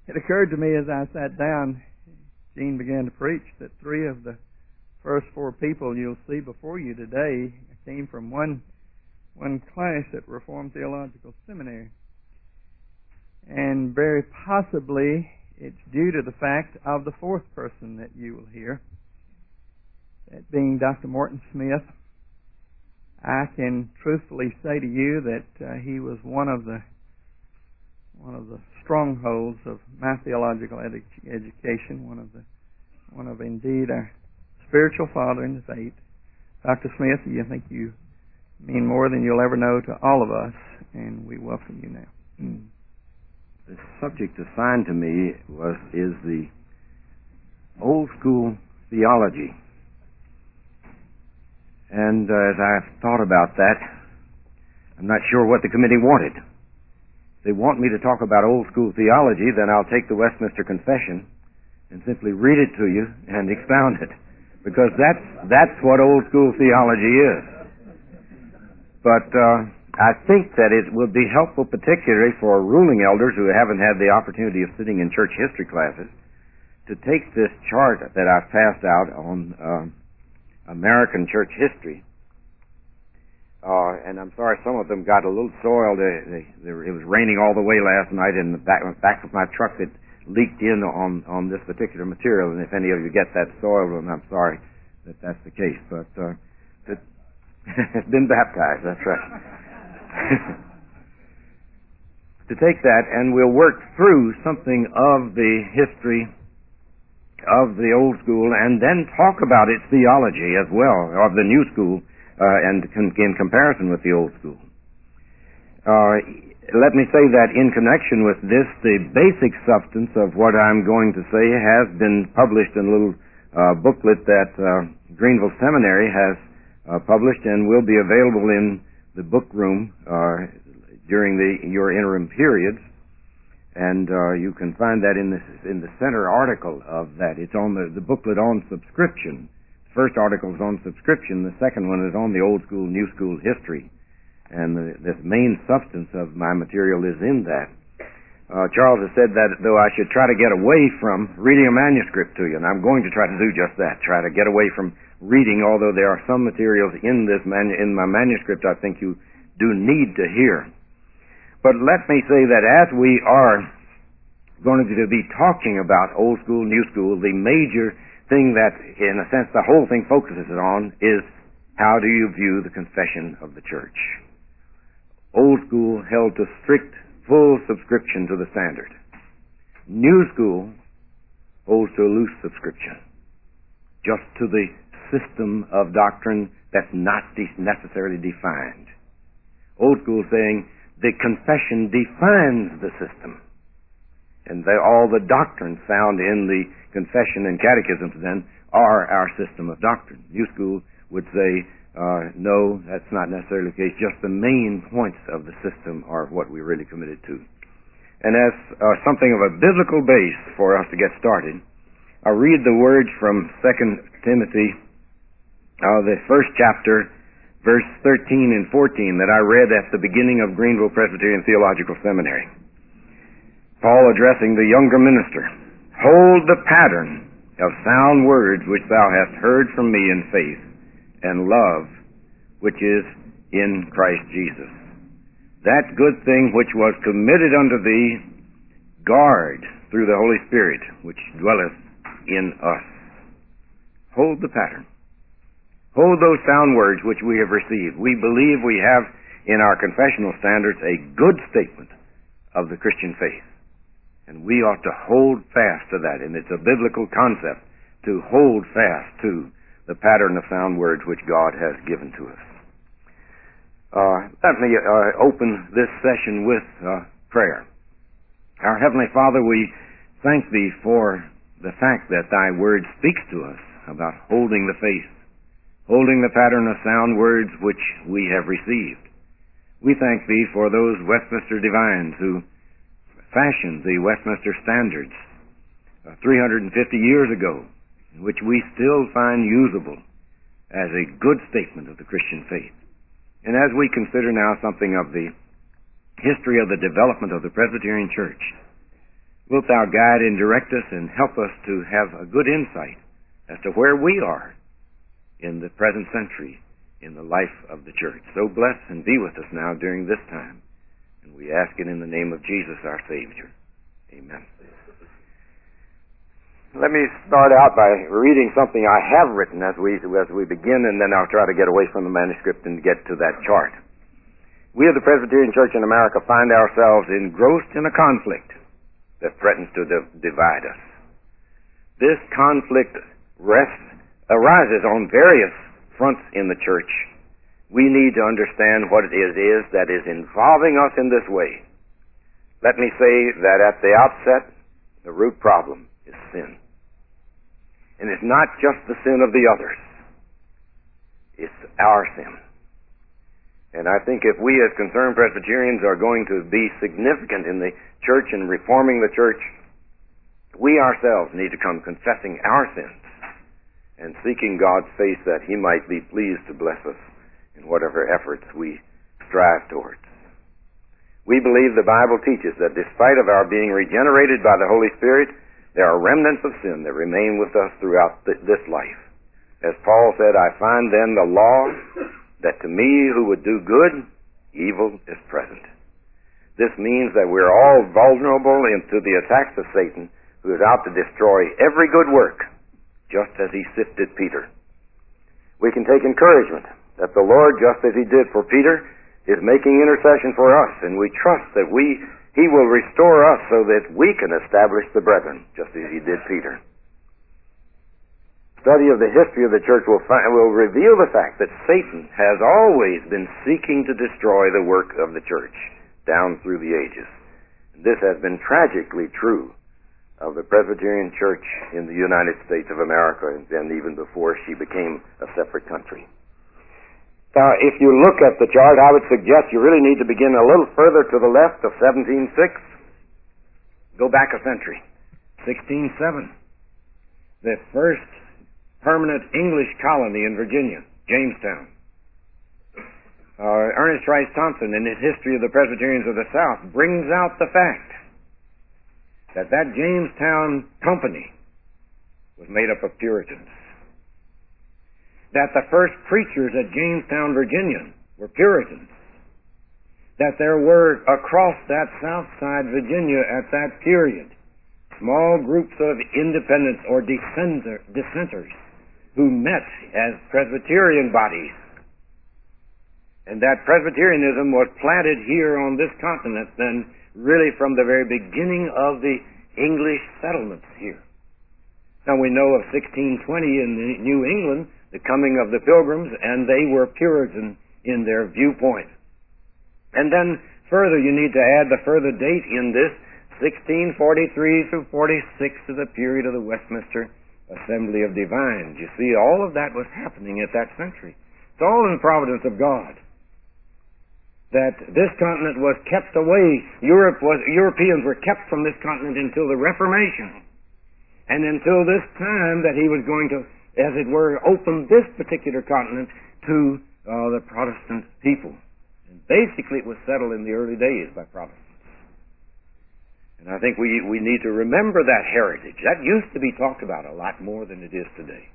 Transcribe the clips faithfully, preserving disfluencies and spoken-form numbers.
It occurred to me as I sat down, Gene began to preach, that three of the first four people you'll see before you today came from one one class at Reformed Theological Seminary. And very possibly it's due to the fact of the fourth person that you will hear, that being Doctor Morton Smith. I can truthfully say to you that uh, he was one of the one of the strongholds of my theological edu- education, one of the one of indeed our spiritual father in the faith. Doctor Smith, I think you mean more than you'll ever know to all of us, and we welcome you now. Mm. The subject assigned to me was is the old school theology. And uh, as I've thought about that, I'm not sure what the committee wanted. If they want me to talk about old school theology, then I'll take the Westminster Confession and simply read it to you and expound it, because that's that's what old school theology is. But uh, I think that it would be helpful, particularly for ruling elders who haven't had the opportunity of sitting in church history classes, to take this chart that I've passed out on uh, American church history. Uh, and I'm sorry, some of them got a little soiled. They, they, they, it was raining all the way last night, and the back, back of my truck it leaked in on, on this particular material. And if any of you get that soiled, then I'm sorry that that's the case. But uh, it, it's been baptized, that's right. To take that, and we'll work through something of the history of the old school, and then talk about its theology as well, of the new school, uh, and in comparison with the old school. Uh, let me say that in connection with this, the basic substance of what I'm going to say has been published in a little uh, booklet that uh, Greenville Seminary has uh, published, and will be available in the book room uh, during the your interim periods. And uh, you can find that in the in the center article of that. It's on the, the booklet on subscription. The first article is on subscription. The second one is on the old school, new school history. And the, the main substance of my material is in that. Uh, Charles has said that though I should try to get away from reading a manuscript to you, and I'm going to try to do just that. Try to get away from reading, although there are some materials in this manu- in my manuscript I think you do need to hear. But let me say that as we are going to be talking about old school, new school, the major thing that, in a sense, the whole thing focuses on is how do you view the confession of the church? Old school held to strict, full subscription to the standard. New school holds to a loose subscription, just to the system of doctrine that's not de- necessarily defined. Old school saying, the confession defines the system. And they, all the doctrines found in the confession and catechisms then are our system of doctrine. New school would say, uh, no, that's not necessarily the case. Just the main points of the system are what we're really committed to. And as uh, something of a biblical base for us to get started, I'll read the words from Second Timothy, uh, the first chapter, verse thirteen and fourteen that I read at the beginning of Greenville Presbyterian Theological Seminary. Paul addressing the younger minister. Hold the pattern of sound words which thou hast heard from me in faith and love which is in Christ Jesus. That good thing which was committed unto thee, guard through the Holy Spirit which dwelleth in us. Hold the pattern. Hold those sound words which we have received. We believe we have in our confessional standards a good statement of the Christian faith. And we ought to hold fast to that. And it's a biblical concept to hold fast to the pattern of sound words which God has given to us. Uh, let me uh, open this session with uh, prayer. Our Heavenly Father, we thank Thee for the fact that Thy Word speaks to us about holding the faith, holding the pattern of sound words which we have received. We thank Thee for those Westminster divines who fashioned the Westminster Standards uh, three hundred fifty years ago, which we still find usable as a good statement of the Christian faith. And as we consider now something of the history of the development of the Presbyterian Church, Wilt thou guide and direct us and help us to have a good insight as to where we are in the present century in the life of the church. So bless and be with us now during this time. And we ask it in the name of Jesus, our Savior. Amen. Let me start out by reading something I have written as we as we begin, and then I'll try to get away from the manuscript and get to that chart. We of the Presbyterian Church in America find ourselves engrossed in a conflict that threatens to div- divide us. This conflict rests, arises on various fronts in the church. We need to understand what it is, is that is involving us in this way. Let me say that at the outset, the root problem is sin. And it's not just the sin of the others. It's our sin. And I think if we as concerned Presbyterians are going to be significant in the church and reforming the church, we ourselves need to come confessing our sins and seeking God's face that He might be pleased to bless us in whatever efforts we strive towards. We believe the Bible teaches that despite of our being regenerated by the Holy Spirit, there are remnants of sin that remain with us throughout th- this life. As Paul said, I find then the law that to me who would do good, evil is present. This means that we're all vulnerable to the attacks of Satan, who is out to destroy every good work, just as he sifted Peter. We can take encouragement that the Lord, just as He did for Peter, is making intercession for us, and we trust that we He will restore us so that we can establish the brethren, just as He did Peter. Study of the history of the church will, find, will reveal the fact that Satan has always been seeking to destroy the work of the church down through the ages. This has been tragically true of the Presbyterian Church in the United States of America, and even before she became a separate country. Now, if you look at the chart, I would suggest you really need to begin a little further to the left of seventeen six. Go back a century. sixteen seven. The first permanent English colony in Virginia, Jamestown. Uh, Ernest Rice Thompson, in his History of the Presbyterians of the South, brings out the fact that that Jamestown company was made up of Puritans. That the first preachers at Jamestown, Virginia, were Puritans. That there were, across that South Side Virginia at that period, small groups of independents or dissenter, dissenters who met as Presbyterian bodies. And that Presbyterianism was planted here on this continent then really from the very beginning of the English settlements here. Now we know of sixteen twenty in New England, the coming of the Pilgrims, and they were Puritan in their viewpoint. And then further, you need to add the further date in this, sixteen forty-three through forty-six, to the period of the Westminster Assembly of Divines. You see, all of that was happening at that century. It's all in the providence of God. That this continent was kept away. Europe was, Europeans were kept from this continent until the Reformation. And until this time that He was going to, as it were, open this particular continent to uh, the Protestant people. And basically it was settled in the early days by Protestants. And I think we, we need to remember that heritage. That used to be talked about a lot more than it is today.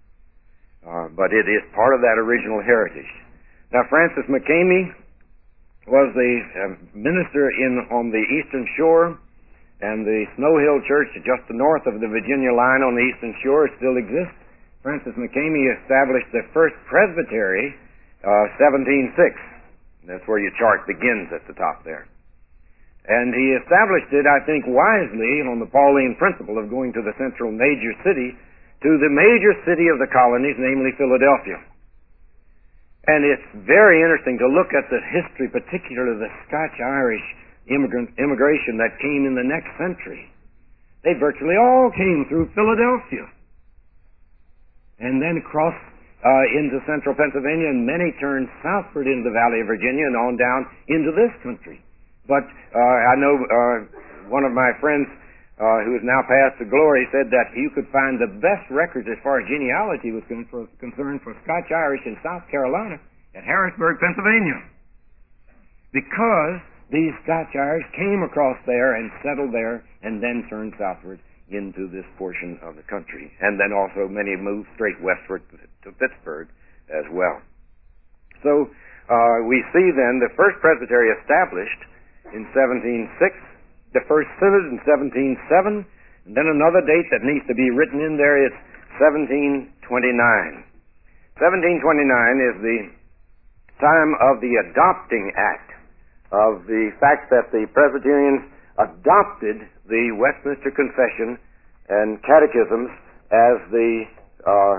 Uh, but it is part of that original heritage. Now, Francis McCamey was the uh, minister in on the eastern shore, and the Snow Hill Church just north of the Virginia line on the eastern shore still exists. Francis McCamey established the first presbytery, uh, seventeen six. That's where your chart begins at the top there. And he established it, I think, wisely on the Pauline principle of going to the central major city, to the major city of the colonies, namely Philadelphia. And it's very interesting to look at the history, particularly the Scotch-Irish immigrant immigration that came in the next century. They virtually all came through Philadelphia. And then crossed uh, into central Pennsylvania, and many turned southward into the Valley of Virginia and on down into this country. But uh, I know uh, one of my friends uh, who is now passed to glory said that you could find the best records as far as genealogy was con- for, concerned for Scotch-Irish in South Carolina at Harrisburg, Pennsylvania. Because these Scotch-Irish came across there and settled there and then turned southward into this portion of the country. And then also many moved straight westward to Pittsburgh as well. So uh, we see then the first presbytery established in seventeen oh six, the first synod in seventeen oh seven, and then another date that needs to be written in there is seventeen twenty-nine. seventeen twenty-nine is the time of the adopting act, of the fact that the Presbyterians adopted the Westminster Confession and catechisms as the uh,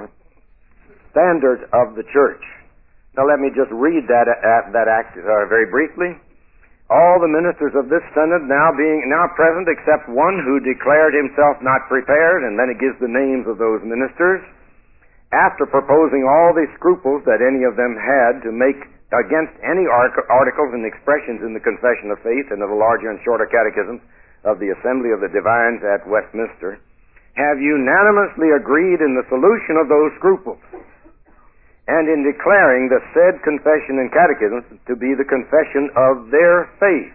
standard of the church. Now let me just read that, uh, that act uh, very briefly. All the ministers of this synod now being now present except one who declared himself not prepared, and then it gives the names of those ministers, after proposing all the scruples that any of them had to make against any articles and expressions in the Confession of Faith and of the larger and shorter catechisms of the Assembly of the Divines at Westminster, have unanimously agreed in the solution of those scruples, and in declaring the said confession and catechisms to be the confession of their faith.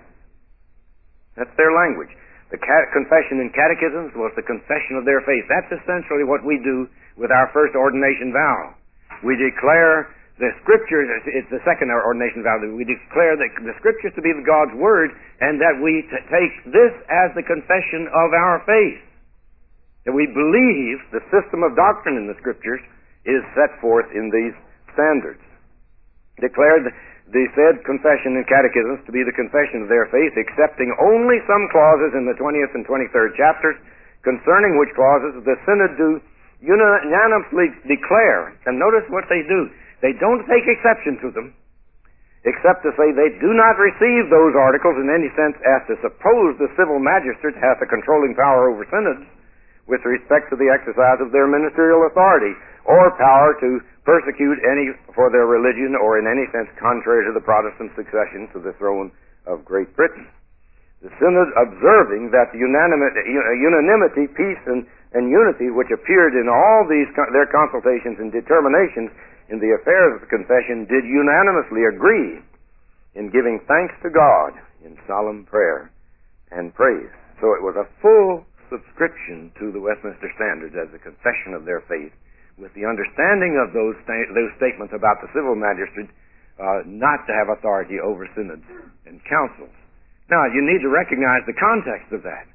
That's their language. The cat- confession and catechisms was the confession of their faith. That's essentially what we do with our first ordination vow. We declare the Scriptures, it's the second ordination vow, we declare the, the Scriptures to be God's Word, and that we t- take this as the confession of our faith. That we believe the system of doctrine in the Scriptures is set forth in these standards. Declared the said confession and catechisms to be the confession of their faith, excepting only some clauses in the twentieth and twenty-third chapters, concerning which clauses the synod do unanimously declare. And notice what they do. They don't take exception to them, except to say they do not receive those articles in any sense as to suppose the civil magistrate hath a controlling power over synods with respect to the exercise of their ministerial authority, or power to persecute any for their religion, or in any sense contrary to the Protestant succession to the throne of Great Britain. The synod, observing that the unanimity, unanimity peace, and, and unity which appeared in all these their consultations and determinations in the affairs of the confession, did unanimously agree in giving thanks to God in solemn prayer and praise. So it was a full subscription to the Westminster Standards as a confession of their faith, with the understanding of those sta- those statements about the civil magistrate uh, not to have authority over synods and councils. Now, you need to recognize the context of that.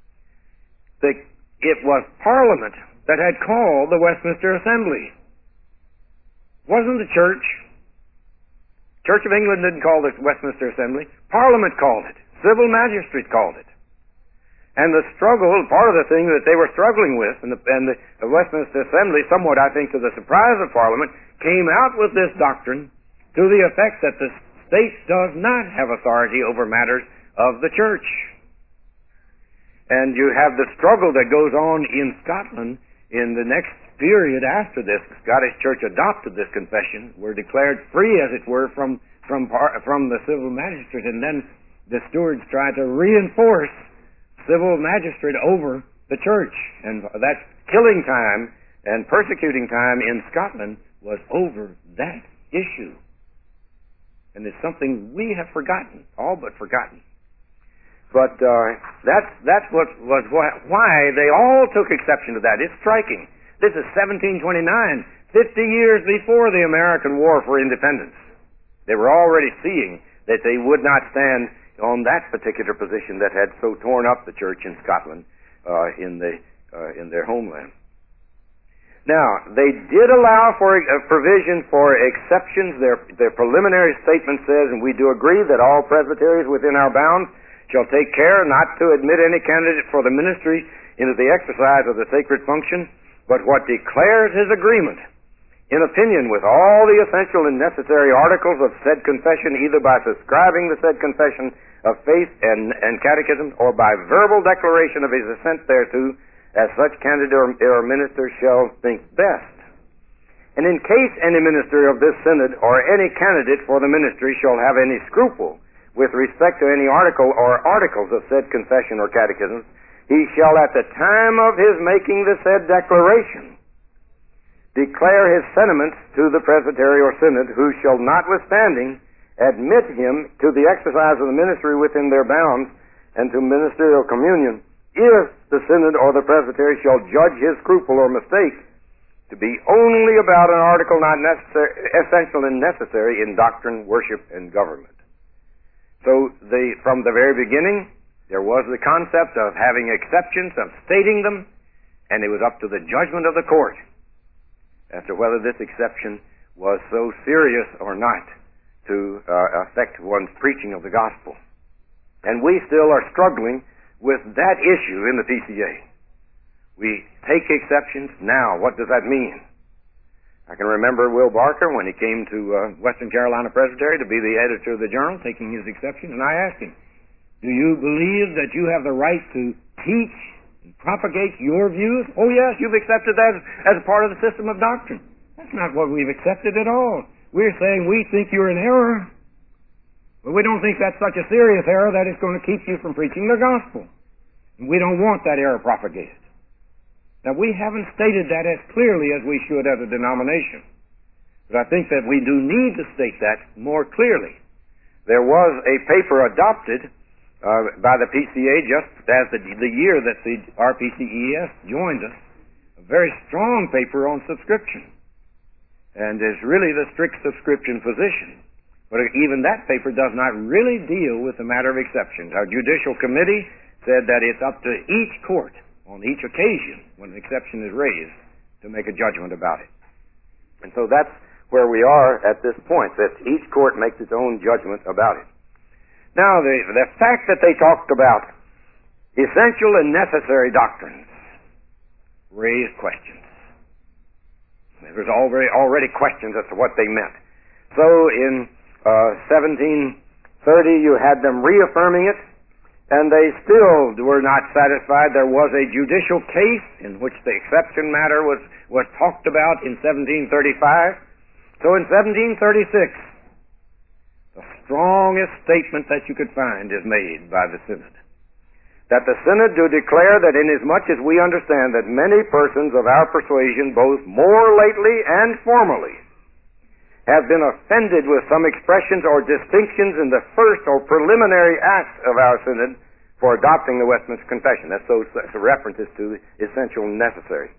The, it was Parliament that had called the Westminster Assembly. It wasn't the Church. Church of England didn't call the Westminster Assembly. Parliament called it. Civil magistrate called it. And the struggle, part of the thing that they were struggling with, and the, and the, the Westminster Assembly, somewhat I think to the surprise of Parliament, came out with this doctrine to the effect that the state does not have authority over matters of the Church. And you have the struggle that goes on in Scotland in the next period after this. The Scottish Church adopted this confession, were declared free, as it were, from, from, from the civil magistrate, and then the stewards tried to reinforce civil magistrate over the church. And that killing time and persecuting time in Scotland was over that issue. And it's something we have forgotten, all but forgotten. But uh, that's that's what was why they all took exception to that. It's striking. This is seventeen twenty-nine, fifty years before the American War for Independence. They were already seeing that they would not stand on that particular position that had so torn up the church in Scotland uh, in the uh, in their homeland. Now, they did allow for a provision for exceptions. Their their preliminary statement says, and we do agree that all presbyteries within our bounds shall take care not to admit any candidate for the ministry into the exercise of the sacred function, but what declares his agreement in opinion with all the essential and necessary articles of said confession, either by subscribing the said confession of faith and, and catechism, or by verbal declaration of his assent thereto, as such candidate or, or minister shall think best. And in case any minister of this synod or any candidate for the ministry shall have any scruple with respect to any article or articles of said confession or catechism, he shall at the time of his making the said declaration declare his sentiments to the presbytery or synod, who shall notwithstanding admit him to the exercise of the ministry within their bounds and to ministerial communion, if the synod or the presbytery shall judge his scruple or mistake to be only about an article not necessary, essential and necessary in doctrine, worship, and government. So the, from the very beginning, there was the concept of having exceptions, of stating them, and it was up to the judgment of the court as to whether this exception was so serious or not to uh, affect one's preaching of the gospel. And we still are struggling with that issue in the P C A. We take exceptions. Now, what does that mean? I can remember Will Barker when he came to uh, Western Carolina Presbytery to be the editor of the Journal, taking his exceptions, and I asked him, do you believe that you have the right to teach and propagate your views? Oh, yes, you've accepted that as a part of the system of doctrine. That's not what we've accepted at all. We're saying we think you're in error, but we don't think that's such a serious error that it's going to keep you from preaching the gospel. And we don't want that error propagated. Now, we haven't stated that as clearly as we should as a denomination, but I think that we do need to state that more clearly. There was a paper adopted uh, by the P C A just as the, the year that the R P C E S joined us, a very strong paper on subscription, and is really the strict subscription position. But even that paper does not really deal with the matter of exceptions. Our judicial committee said that it's up to each court on each occasion when an exception is raised to make a judgment about it. And so that's where we are at this point, that each court makes its own judgment about it. Now, the, the fact that they talked about essential and necessary doctrines raised questions. There was already, already questions as to what they meant. So in uh, seventeen thirty, you had them reaffirming it, and they still were not satisfied. There was a judicial case in which the exception matter was, was talked about in seventeen thirty-five. So in seventeen thirty-six, the strongest statement that you could find is made by the Synod. That the Synod do declare that inasmuch as we understand that many persons of our persuasion, both more lately and formerly, have been offended with some expressions or distinctions in the first or preliminary acts of our Synod for adopting the Westminster Confession. That's those references to essential and necessary,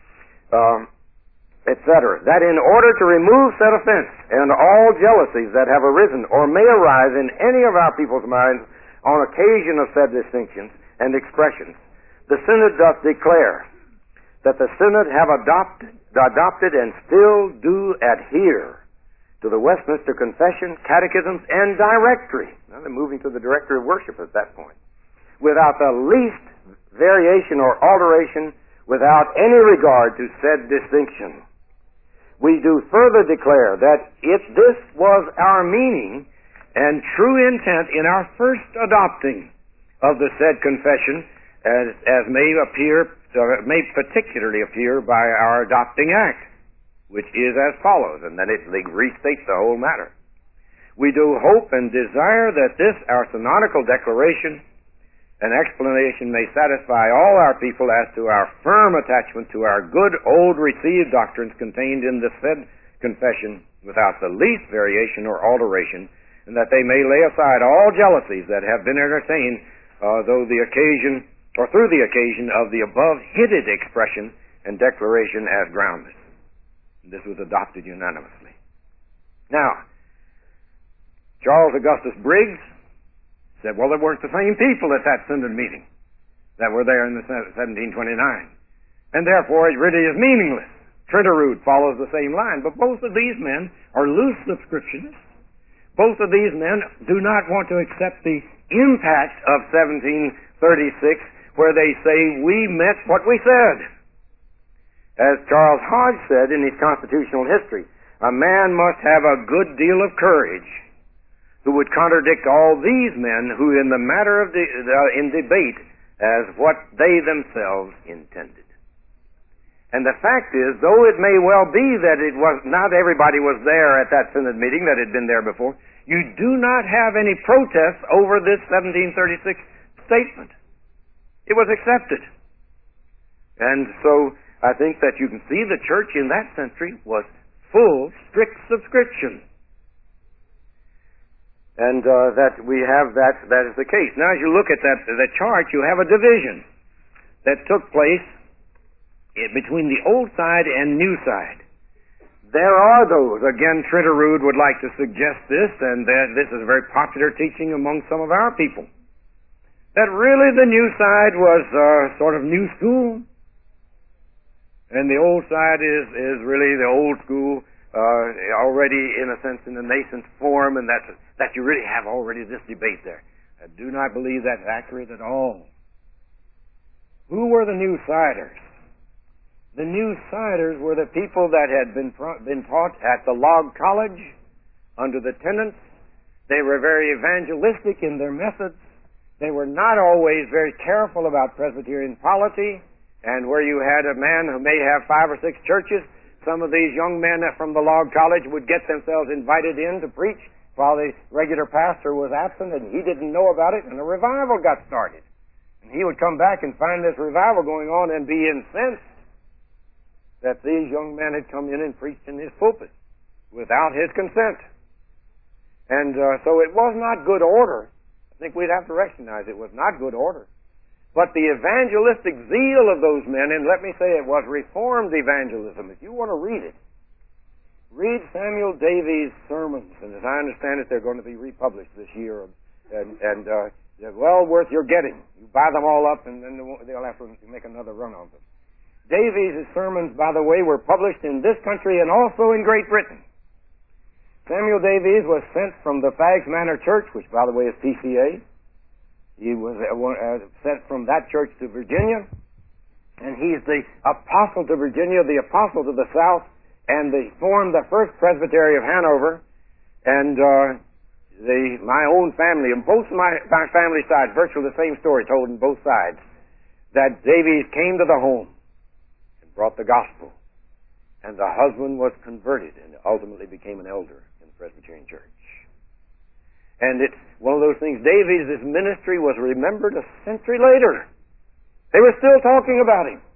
um, et cetera. That in order to remove said offense and all jealousies that have arisen or may arise in any of our people's minds on occasion of said distinctions and expressions, the Synod doth declare that the Synod have adopted, adopted and still do adhere to the Westminster Confession, Catechisms, and Directory. Now they're moving to the Directory of Worship at that point. Without the least variation or alteration, without any regard to said distinction. We do further declare that if this was our meaning and true intent in our first adopting of the said confession, as, as may appear, uh, may particularly appear by our adopting act, which is as follows, and then it restates the whole matter. We do hope and desire that this, our synodical declaration and explanation, may satisfy all our people as to our firm attachment to our good old received doctrines contained in the said confession without the least variation or alteration, and that they may lay aside all jealousies that have been entertained uh, though the occasion, or through the occasion of the above hinted expression and declaration as groundless. This was adopted unanimously. Now, Charles Augustus Briggs said, well, there weren't the same people at that synod meeting that were there in the seventeen twenty-nine, and therefore it really is meaningless. Tritterud follows the same line, but both of these men are loose subscriptionists. Both of these men do not want to accept the impact of seventeen thirty-six, where they say we meant what we said. As Charles Hodge said in his constitutional history, a man must have a good deal of courage who would contradict all these men who in the matter of the, uh, in debate as what they themselves intended. And the fact is, though it may well be that it was not everybody was there at that synod meeting that had been there before, you do not have any protests over this seventeen thirty-six statement. It was accepted. And so I think that you can see the church in that century was full, strict subscription. And uh, that we have that, that is the case. Now, as you look at that the chart, you have a division that took place between the old side and new side. There are those, again, Tritterud would like to suggest this, and that this is a very popular teaching among some of our people, that really the new side was uh, sort of new school, and the old side is, is really the old school, uh, already in a sense in the nascent form, and that's, that you really have already this debate there. I do not believe that's accurate at all. Who were the new siders? The new siders were the people that had been been taught at the log college under the tenants. They were very evangelistic in their methods. They were not always very careful about Presbyterian polity, and where you had a man who may have five or six churches, some of these young men from the log college would get themselves invited in to preach while the regular pastor was absent, and he didn't know about it, and a revival got started. And he would come back and find this revival going on and be incensed that these young men had come in and preached in his pulpit without his consent. And uh, so it was not good order. I think we'd have to recognize it was not good order. But the evangelistic zeal of those men, and let me say it was Reformed evangelism. If you want to read it, read Samuel Davies' sermons, and as I understand it, they're going to be republished this year, and, and uh, they're well worth your getting. You buy them all up, and then they'll have to make another run on them. Davies' sermons, by the way, were published in this country and also in Great Britain. Samuel Davies was sent from the Fags Manor Church, which, by the way, is P C A. He was uh, sent from that church to Virginia, and he's the apostle to Virginia, the apostle to the South, and they formed the first Presbytery of Hanover. And uh, the my own family, and both my, my family sides, virtually the same story told on both sides, that Davies came to the home, brought the gospel, and the husband was converted and ultimately became an elder in the Presbyterian Church. And it's one of those things, Davies' ministry was remembered a century later. They were still talking about him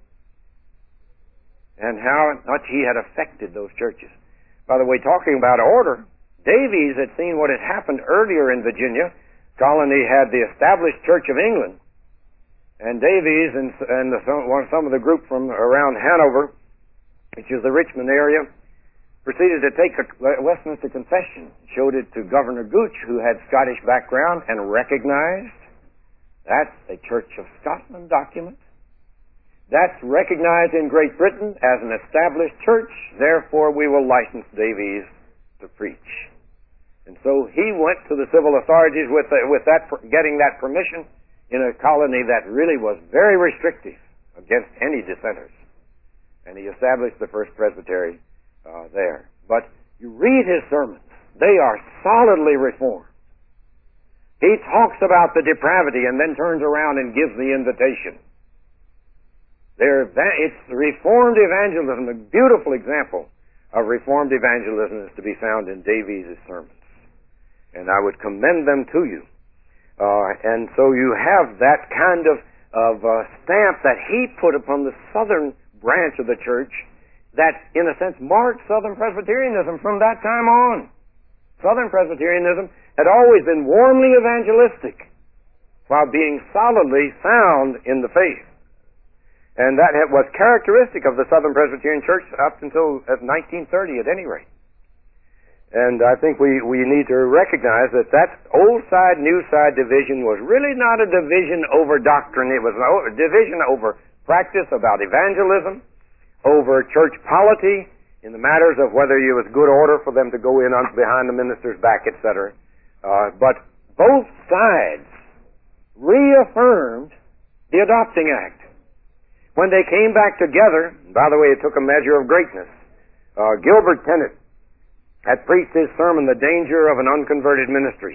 and how much he had affected those churches. By the way, talking about order, Davies had seen what had happened earlier in Virginia. Colony had the established Church of England, and Davies and, and the, some, some of the group from around Hanover, which is the Richmond area, proceeded to take a Westminster Confession, showed it to Governor Gooch, who had Scottish background, and recognized that's a Church of Scotland document. That's recognized in Great Britain as an established church, therefore we will license Davies to preach. And so he went to the civil authorities with, uh, with that, getting that permission, in a colony that really was very restrictive against any dissenters. And he established the first presbytery uh, there. But you read his sermons, they are solidly reformed. He talks about the depravity and then turns around and gives the invitation. They're, it's Reformed evangelism. A beautiful example of Reformed evangelism is to be found in Davies' sermons. And I would commend them to you. Uh, and so you have that kind of, of uh, stamp that he put upon the southern branch of the church that, in a sense, marked Southern Presbyterianism from that time on. Southern Presbyterianism had always been warmly evangelistic while being solidly sound in the faith. And that was characteristic of the Southern Presbyterian Church up until nineteen thirty at any rate. And I think we, we need to recognize that that old side, new side division was really not a division over doctrine. It was a division over practice about evangelism, over church polity, in the matters of whether it was good order for them to go in on, behind the minister's back, et cetera. Uh, but both sides reaffirmed the Adopting Act. When they came back together, by the way, it took a measure of greatness. Uh, Gilbert Tennent had preached his sermon, The Danger of an Unconverted Ministry.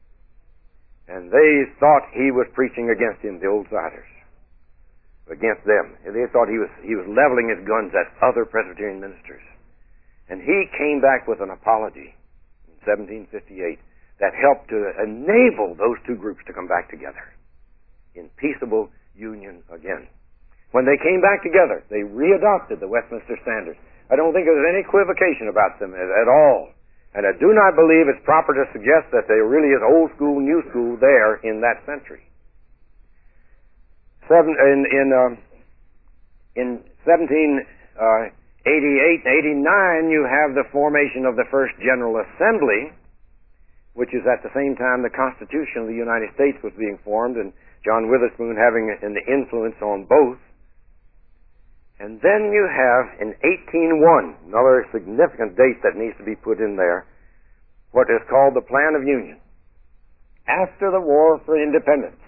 And they thought he was preaching against him, the old siders, against them. And they thought he was, he was leveling his guns at other Presbyterian ministers. And he came back with an apology in seventeen fifty-eight that helped to enable those two groups to come back together in peaceable union again. When they came back together, they readopted the Westminster Standards. I don't think there's any equivocation about them at all. And I do not believe it's proper to suggest that there really is old school, new school there in that century. Seven, in in, um, in seventeen eighty-eight and eighty-nine, you have the formation of the first General Assembly, which is at the same time the Constitution of the United States was being formed, and John Witherspoon having an influence on both. And then you have, in eighteen oh one, another significant date that needs to be put in there, what is called the Plan of Union. After the War for Independence,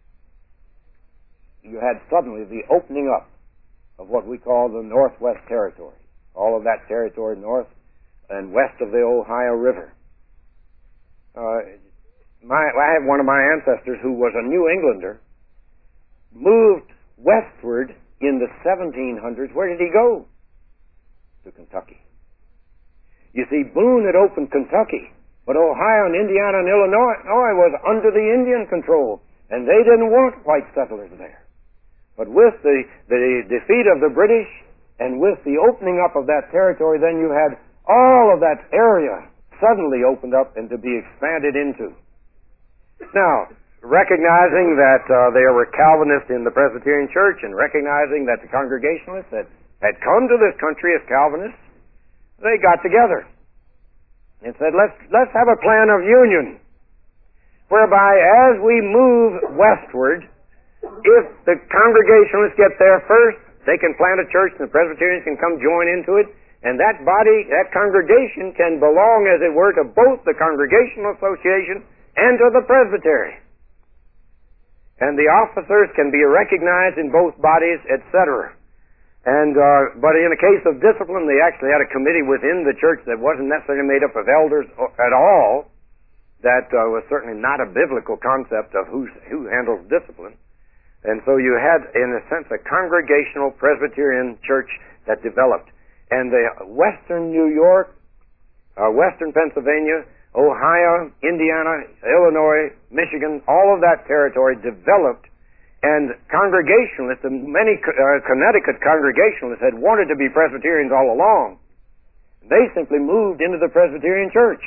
you had suddenly the opening up of what we call the Northwest Territory, all of that territory north and west of the Ohio River. Uh, my, I have one of my ancestors who was a New Englander, moved westward in the seventeen hundreds. Where did he go? To Kentucky. You see, Boone had opened Kentucky, but Ohio and Indiana and Illinois was under the Indian control, and they didn't want white settlers there. But with the, the defeat of the British and with the opening up of that territory, then you had all of that area suddenly opened up and to be expanded into. Now, recognizing that uh, there were Calvinists in the Presbyterian Church and recognizing that the Congregationalists had, had come to this country as Calvinists, they got together and said, let's, let's have a plan of union whereby as we move westward, if the Congregationalists get there first, they can plant a church and the Presbyterians can come join into it, and that body, that congregation can belong, as it were, to both the Congregational Association and to the Presbytery. And the officers can be recognized in both bodies, et cetera. And uh, but in the case of discipline, they actually had a committee within the church that wasn't necessarily made up of elders at all. That uh, was certainly not a biblical concept of who who handles discipline. And so you had, in a sense, a congregational Presbyterian church that developed. And the western New York, uh, western Pennsylvania, Ohio, Indiana, Illinois, Michigan, all of that territory developed, and Congregationalists, and many uh, Connecticut Congregationalists had wanted to be Presbyterians all along. They simply moved into the Presbyterian Church.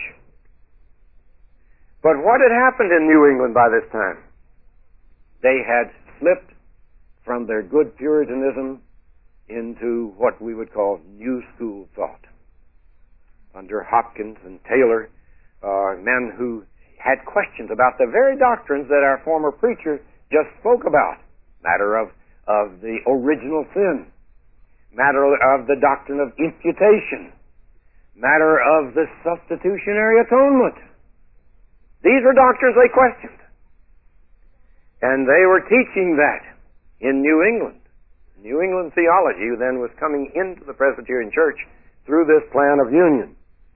But what had happened in New England by this time? They had slipped from their good Puritanism into what we would call New School thought. Under Hopkins and Taylor, Uh, men who had questions about the very doctrines that our former preacher just spoke about. Matter of, of the original sin. Matter of the doctrine of imputation. Matter of the substitutionary atonement. These were doctrines they questioned. And they were teaching that in New England. New England theology then was coming into the Presbyterian Church through this plan of union.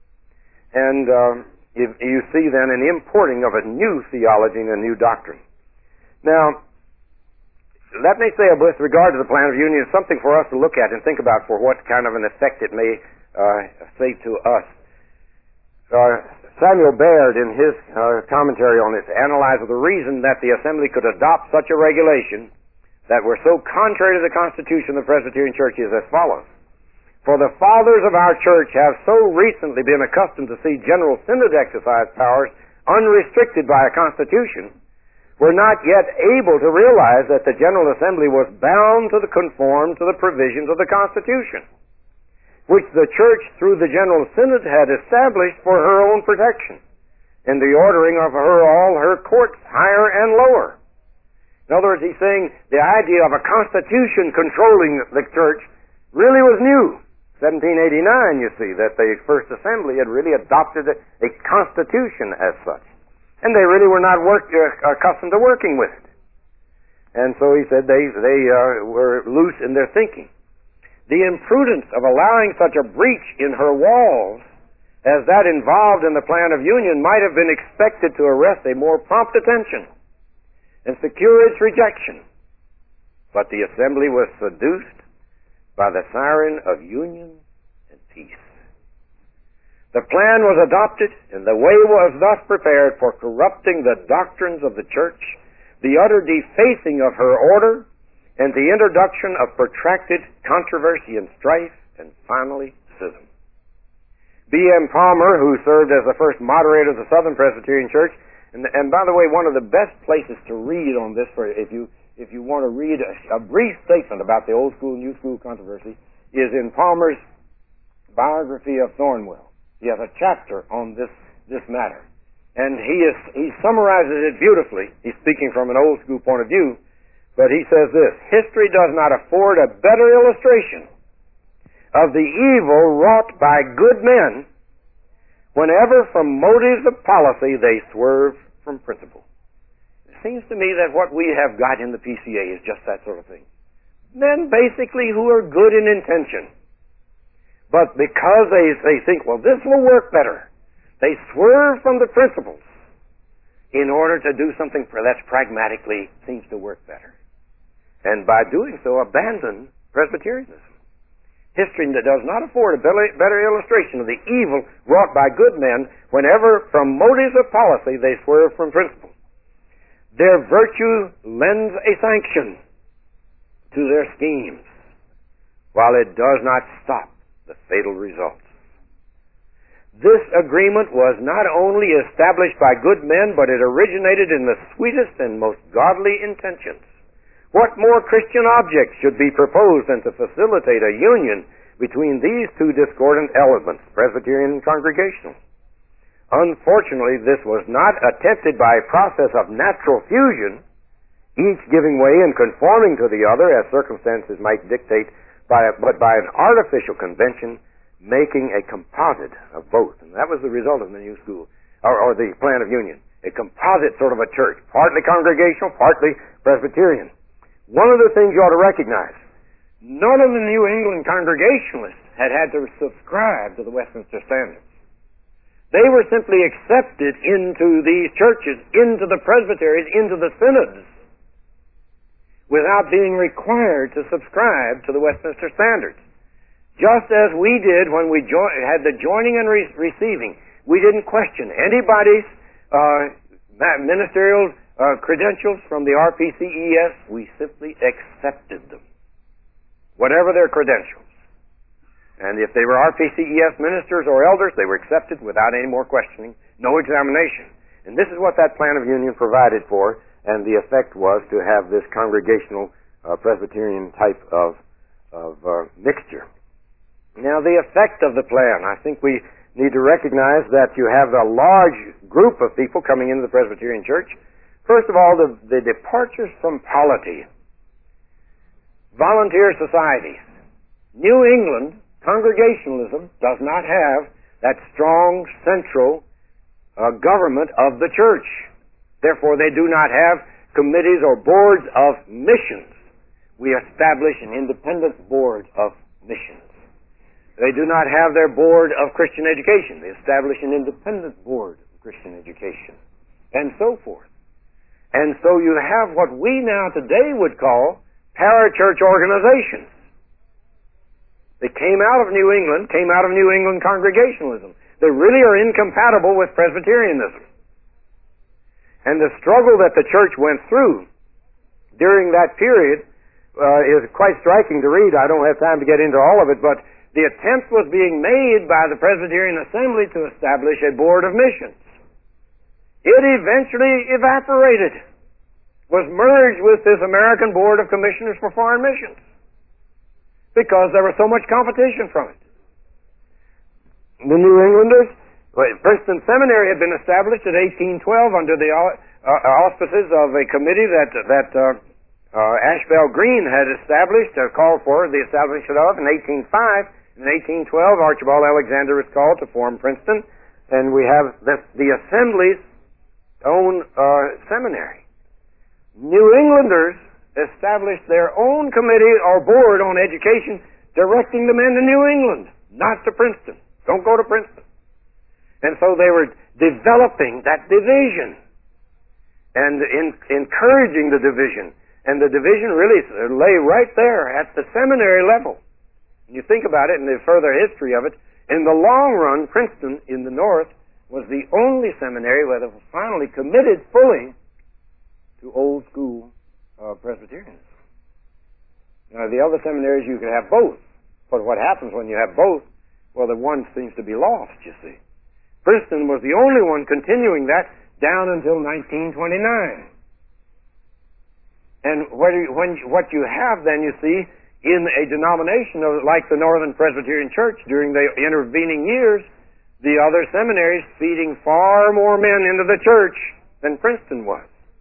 And um, You, you see then an importing of a new theology and a new doctrine. Now, let me say with regard to the plan of union, something for us to look at and think about for what kind of an effect it may uh, say to us. Uh, Samuel Baird, in his uh, commentary on this, analyzed the reason that the Assembly could adopt such a regulation that were so contrary to the Constitution of the Presbyterian Church is as follows. For the fathers of our church have so recently been accustomed to see General Synod exercise powers unrestricted by a constitution, were not yet able to realize that the General Assembly was bound to conform to the provisions of the Constitution, which the church through the General Synod had established for her own protection, in the ordering of her all her courts, higher and lower. In other words, he's saying the idea of a constitution controlling the church really was new. seventeen eighty-nine, you see, that the First Assembly had really adopted a, a constitution as such. And they really were not work, uh, accustomed to working with it. And so he said they, they uh, were loose in their thinking. The imprudence of allowing such a breach in her walls as that involved in the plan of union might have been expected to arrest a more prompt attention and secure its rejection. But the Assembly was seduced by the siren of union and peace. The plan was adopted, and the way was thus prepared for corrupting the doctrines of the church, the utter defacing of her order, and the introduction of protracted controversy and strife, and finally schism. B M Palmer, who served as the first moderator of the Southern Presbyterian Church. And, and by the way, one of the best places to read on this, for if you if you want to read a, a brief statement about the old school, new school controversy, is in Palmer's biography of Thornwell. He has a chapter on this this matter, and he is he summarizes it beautifully. He's speaking from an old school point of view, but he says this: history does not afford a better illustration of the evil wrought by good men whenever from motives of policy they swerve from principle. It seems to me that what we have got in the P C A is just that sort of thing. Men basically who are good in intention, but because they, they think, well, this will work better, they swerve from the principles in order to do something that pragmatically seems to work better. And by doing so, abandon Presbyterianism. History does not afford a better illustration of the evil wrought by good men whenever from motives of policy they swerve from principle. Their virtue lends a sanction to their schemes, while it does not stop the fatal results. This agreement was not only established by good men, but it originated in the sweetest and most godly intentions. What more Christian object should be proposed than to facilitate a union between these two discordant elements, Presbyterian and Congregational? Unfortunately, this was not attempted by a process of natural fusion, each giving way and conforming to the other as circumstances might dictate, by a, but by an artificial convention making a composite of both. And that was the result of the New School, or, or the Plan of Union, a composite sort of a church, partly Congregational, partly Presbyterian. One of the things you ought to recognize, none of the New England Congregationalists had had to subscribe to the Westminster Standards. They were simply accepted into these churches, into the presbyteries, into the synods, without being required to subscribe to the Westminster Standards. Just as we did when we jo- had the joining and re- receiving. We didn't question anybody's uh, ministerial Uh, credentials from the R P C E S, we simply accepted them, whatever their credentials. And if they were R P C E S ministers or elders, they were accepted without any more questioning, no examination. And this is what that Plan of Union provided for, and the effect was to have this congregational uh, Presbyterian type of, of uh, mixture. Now, the effect of the plan, I think we need to recognize that you have a large group of people coming into the Presbyterian Church. First of all, the, the departures from polity. Volunteer societies. New England Congregationalism does not have that strong central uh, government of the church. Therefore, they do not have committees or boards of missions. We establish an independent board of missions. They do not have their board of Christian education. They establish an independent board of Christian education, and so forth. And so you have what we now today would call parachurch organizations. They came out of New England, came out of New England Congregationalism. They really are incompatible with Presbyterianism. And the struggle that the church went through during that period uh, is quite striking to read. I don't have time to get into all of it, but the attempt was being made by the Presbyterian Assembly to establish a board of missions. It eventually evaporated, was merged with this American Board of Commissioners for Foreign Missions, because there was so much competition from it. The New Englanders, Princeton Seminary had been established in eighteen twelve under the uh, auspices of a committee that that uh, uh, Ashbel Green had established, or called for the establishment of in eighteen oh five. In eighteen twelve, Archibald Alexander was called to form Princeton, and we have the, the Assembly's own uh, seminary. New Englanders established their own committee or board on education, directing the men to New England, not to Princeton. Don't go to Princeton. And so they were developing that division and in, encouraging the division. And the division really lay right there at the seminary level. You think about it in the further history of it, in the long run, Princeton in the north was the only seminary where they were finally committed fully to old school uh, Presbyterianism. Now, the other seminaries you can have both, but what happens when you have both? Well, the one seems to be lost, you see. Princeton was the only one continuing that down until nineteen twenty-nine. And what you, when you, what you have then, you see, in a denomination of, like the Northern Presbyterian Church during the intervening years, the other seminaries feeding far more men into the church than Princeton was.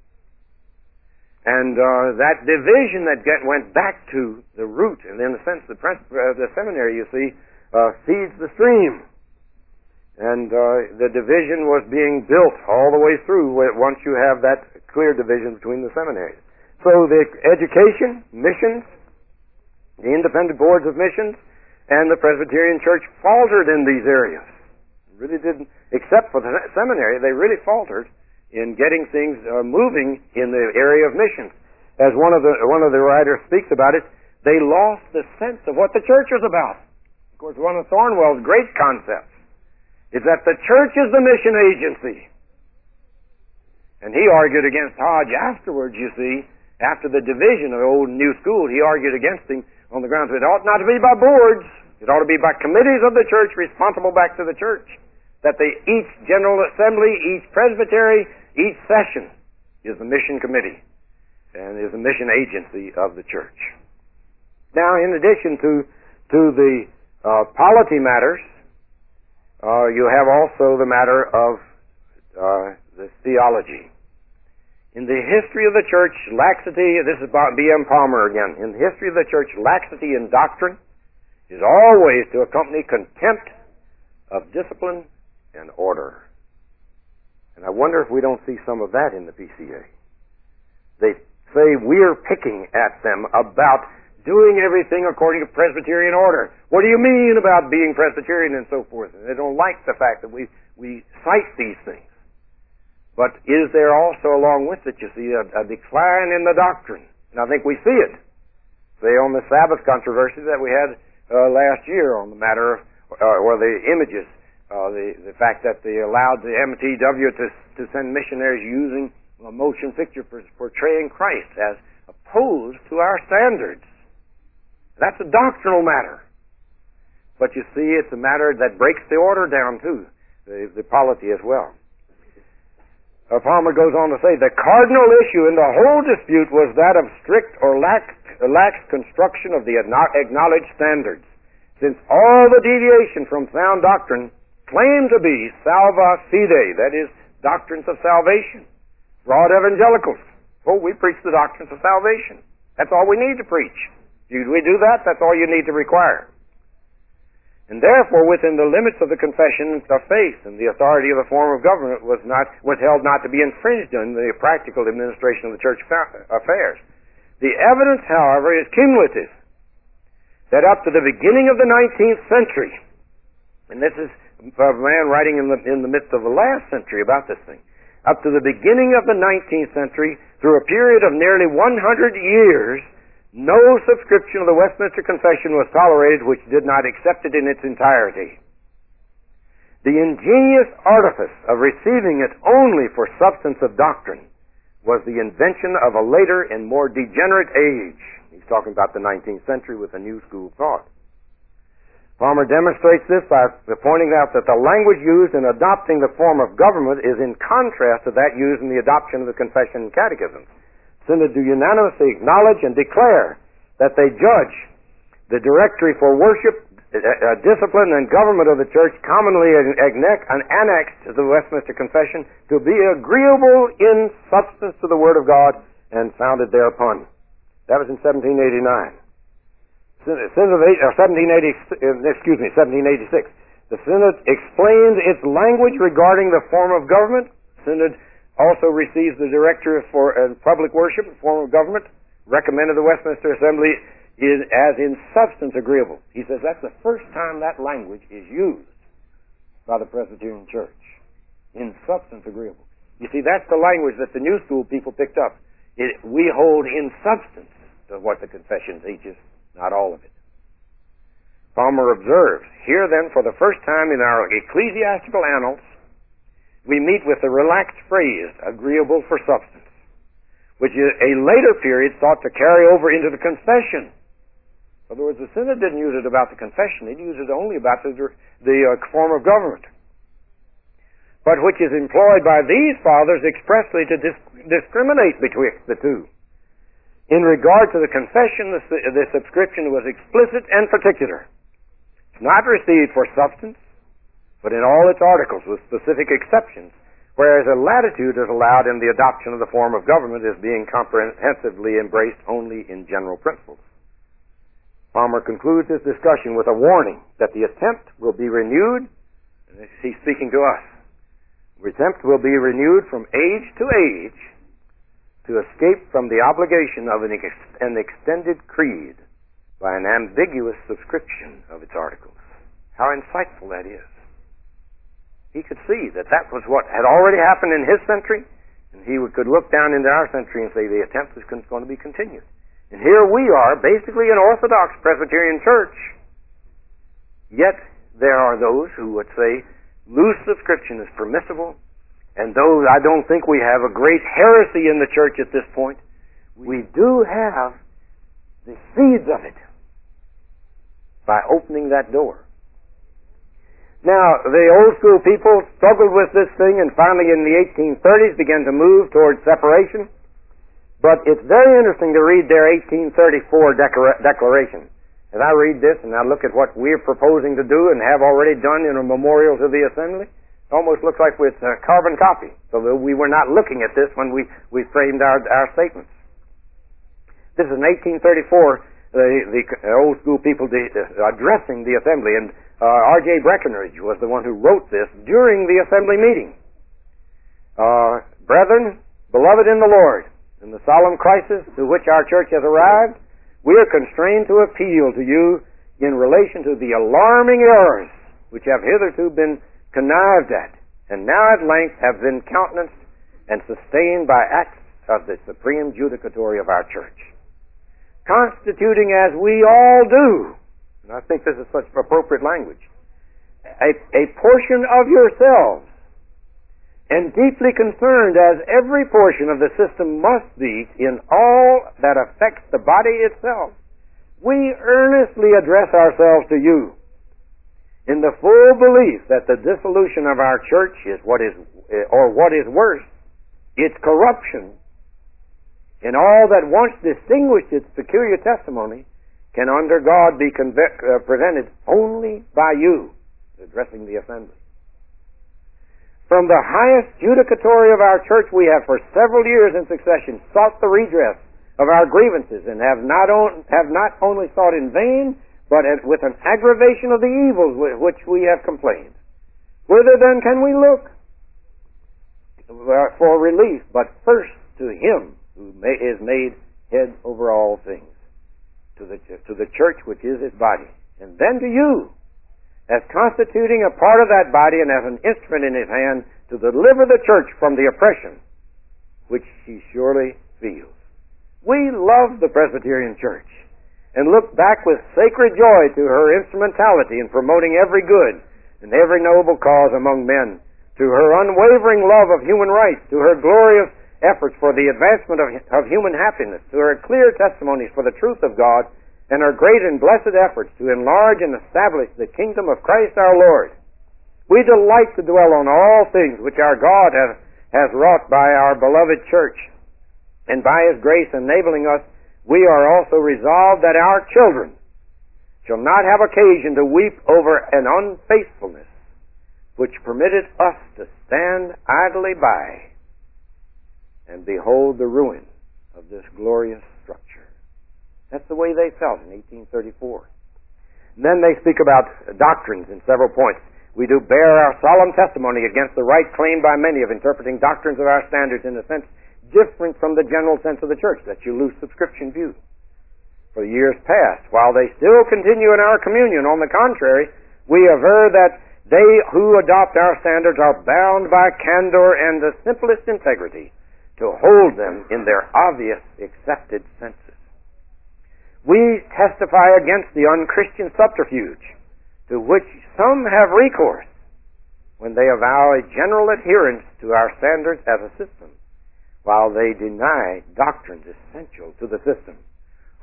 And uh, that division that get, went back to the root, and in a sense the, uh, the seminary, you see, uh, feeds the stream. And uh, the division was being built all the way through once you have that clear division between the seminaries. So the education, missions, the independent boards of missions, and the Presbyterian Church faltered in these areas. Really didn't, except for the seminary, they really faltered in getting things uh, moving in the area of missions. As one of the one of the writers speaks about it, they lost the sense of what the church was about. Of course, one of Thornwell's great concepts is that the church is the mission agency. And he argued against Hodge afterwards, you see, after the division of the old and new school, he argued against him on the grounds that it ought not to be by boards. It ought to be by committees of the church responsible back to the church. That they, each general assembly, each presbytery, each session is the mission committee and is the mission agency of the church. Now, in addition to, to the uh, polity matters, uh, you have also the matter of uh, the theology. In the history of the church, laxity, this is B M Palmer again, in the history of the church, laxity in doctrine is always to accompany contempt of discipline and order. And I wonder if we don't see some of that in the P C A. They say we're picking at them about doing everything according to Presbyterian order. What do you mean about being Presbyterian and so forth? And they don't like the fact that we, we cite these things. But is there also, along with it, you see, a, a decline in the doctrine? And I think we see it. Say on the Sabbath controversy that we had uh, last year on the matter of, uh, or the images, uh, the, the fact that they allowed the M T W to, to send missionaries using a motion picture for portraying Christ as opposed to our standards. That's a doctrinal matter. But you see, it's a matter that breaks the order down, too, the, the polity as well. Uh, Palmer goes on to say, the cardinal issue in the whole dispute was that of strict or lax, lax construction of the acknowledged standards, since all the deviation from sound doctrine claimed to be salva fide, that is, doctrines of salvation. Broad evangelicals. Oh, we preach the doctrines of salvation. That's all we need to preach. Do we do that? That's all you need to require. And therefore, within the limits of the confession of faith and the authority of the form of government was not was held not to be infringed in the practical administration of the church affairs. The evidence, however, is cumulative. That up to the beginning of the nineteenth century, and this is a man writing in the in the midst of the last century about this thing, up to the beginning of the nineteenth century, through a period of nearly one hundred years, no subscription of the Westminster Confession was tolerated which did not accept it in its entirety. The ingenious artifice of receiving it only for substance of doctrine was the invention of a later and more degenerate age. He's talking about the nineteenth century with a new school thought. Palmer demonstrates this by pointing out that the language used in adopting the form of government is in contrast to that used in the adoption of the Confession and Catechisms. Synod do unanimously acknowledge and declare that they judge the directory for worship, uh, uh, discipline, and government of the church commonly annexed to the Westminster Confession to be agreeable in substance to the Word of God and founded thereupon. That was in seventeen eighty-nine. Synod of seventeen eighty, excuse me, seventeen eighty-six. The Synod explains its language regarding the form of government. Synod also receives the directory for uh, public worship, a form of government, recommended the Westminster Assembly is as in substance agreeable. He says that's the first time that language is used by the Presbyterian Church. In substance agreeable. You see, that's the language that the New School people picked up. It, we hold in substance to what the Confession teaches, not all of it. Palmer observes, here then for the first time in our ecclesiastical annals, we meet with the relaxed phrase, agreeable for substance, which is a later period thought to carry over into the confession. In other words, the Synod didn't use it about the confession. It used it only about the, the uh, form of government, but which is employed by these fathers expressly to dis- discriminate betwixt the two. In regard to the confession, the, the subscription was explicit and particular. It's not received for substance, but in all its articles with specific exceptions, whereas a latitude is allowed in the adoption of the form of government as being comprehensively embraced only in general principles. Palmer concludes his discussion with a warning that the attempt will be renewed, and he's speaking to us, the attempt will be renewed from age to age to escape from the obligation of an, ex- an extended creed by an ambiguous subscription of its articles. How insightful that is. He could see that that was what had already happened in his century, and he would, could look down into our century and say the attempt is con- going to be continued. And here we are, basically an Orthodox Presbyterian church. Yet there are those who would say loose subscription is permissible, and though I don't think we have a great heresy in the church at this point, we do have the seeds of it by opening that door. Now, the old school people struggled with this thing and finally in the eighteen thirties began to move towards separation. But it's very interesting to read their eighteen thirty-four declara- declaration. As I read this and I look at what we're proposing to do and have already done in a memorial to the Assembly, it almost looks like it's a carbon copy, so that we were not looking at this when we, we framed our, our statements. This is in eighteen thirty-four, the, the old school people de- addressing the Assembly, and uh, R J Breckenridge was the one who wrote this during the Assembly meeting. Uh, Brethren, beloved in the Lord, in the solemn crisis to which our church has arrived, we are constrained to appeal to you in relation to the alarming errors which have hitherto been connived at, and now at length have been countenanced and sustained by acts of the supreme judicatory of our church, constituting as we all do, and I think this is such appropriate language, a, a portion of yourselves, and deeply concerned as every portion of the system must be in all that affects the body itself, we earnestly address ourselves to you in the full belief that the dissolution of our church is what is, or what is worse, its corruption in all that once distinguished its peculiar testimony can under God be conve- uh, prevented only by you, addressing the Assembly. From the highest judicatory of our church we have for several years in succession sought the redress of our grievances and have not, on, have not only sought in vain, but with an aggravation of the evils with which we have complained. Whither then can we look for relief, but first to Him who may, is made head over all things, to the, to the church which is His body, and then to you, as constituting a part of that body and as an instrument in His hand to deliver the church from the oppression which He surely feels. We love the Presbyterian Church and look back with sacred joy to her instrumentality in promoting every good and every noble cause among men, to her unwavering love of human rights, to her glorious efforts for the advancement of, of human happiness, to her clear testimonies for the truth of God, and her great and blessed efforts to enlarge and establish the kingdom of Christ our Lord. We delight to dwell on all things which our God has, has wrought by our beloved church, and by His grace enabling us, we are also resolved that our children shall not have occasion to weep over an unfaithfulness which permitted us to stand idly by and behold the ruin of this glorious structure. That's the way they felt in eighteen thirty-four. And then they speak about doctrines in several points. We do bear our solemn testimony against the right claimed by many of interpreting doctrines of our standards in a sense different from the general sense of the church, that you lose subscription view. For years past, while they still continue in our communion, on the contrary, we aver that they who adopt our standards are bound by candor and the simplest integrity to hold them in their obvious accepted senses. We testify against the unchristian subterfuge to which some have recourse when they avow a general adherence to our standards as a system, while they deny doctrines essential to the system,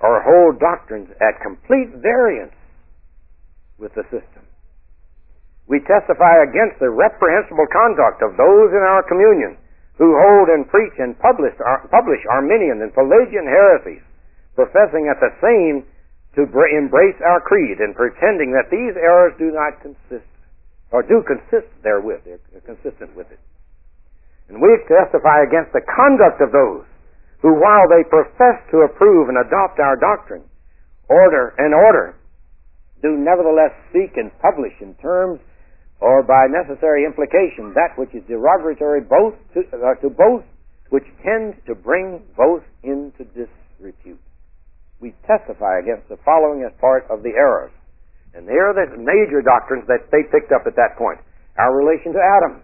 or hold doctrines at complete variance with the system. We testify against the reprehensible conduct of those in our communion who hold and preach and publish, publish Arminian and Pelagian heresies, professing at the same to embrace our creed and pretending that these errors do not consist, or do consist therewith, they're consistent with it. And we testify against the conduct of those who, while they profess to approve and adopt our doctrine, order and order, do nevertheless seek and publish in terms or by necessary implication that which is derogatory both to, uh, to both, which tends to bring both into disrepute. We testify against the following as part of the errors. And they are the major doctrines that they picked up at that point. Our relation to Adam.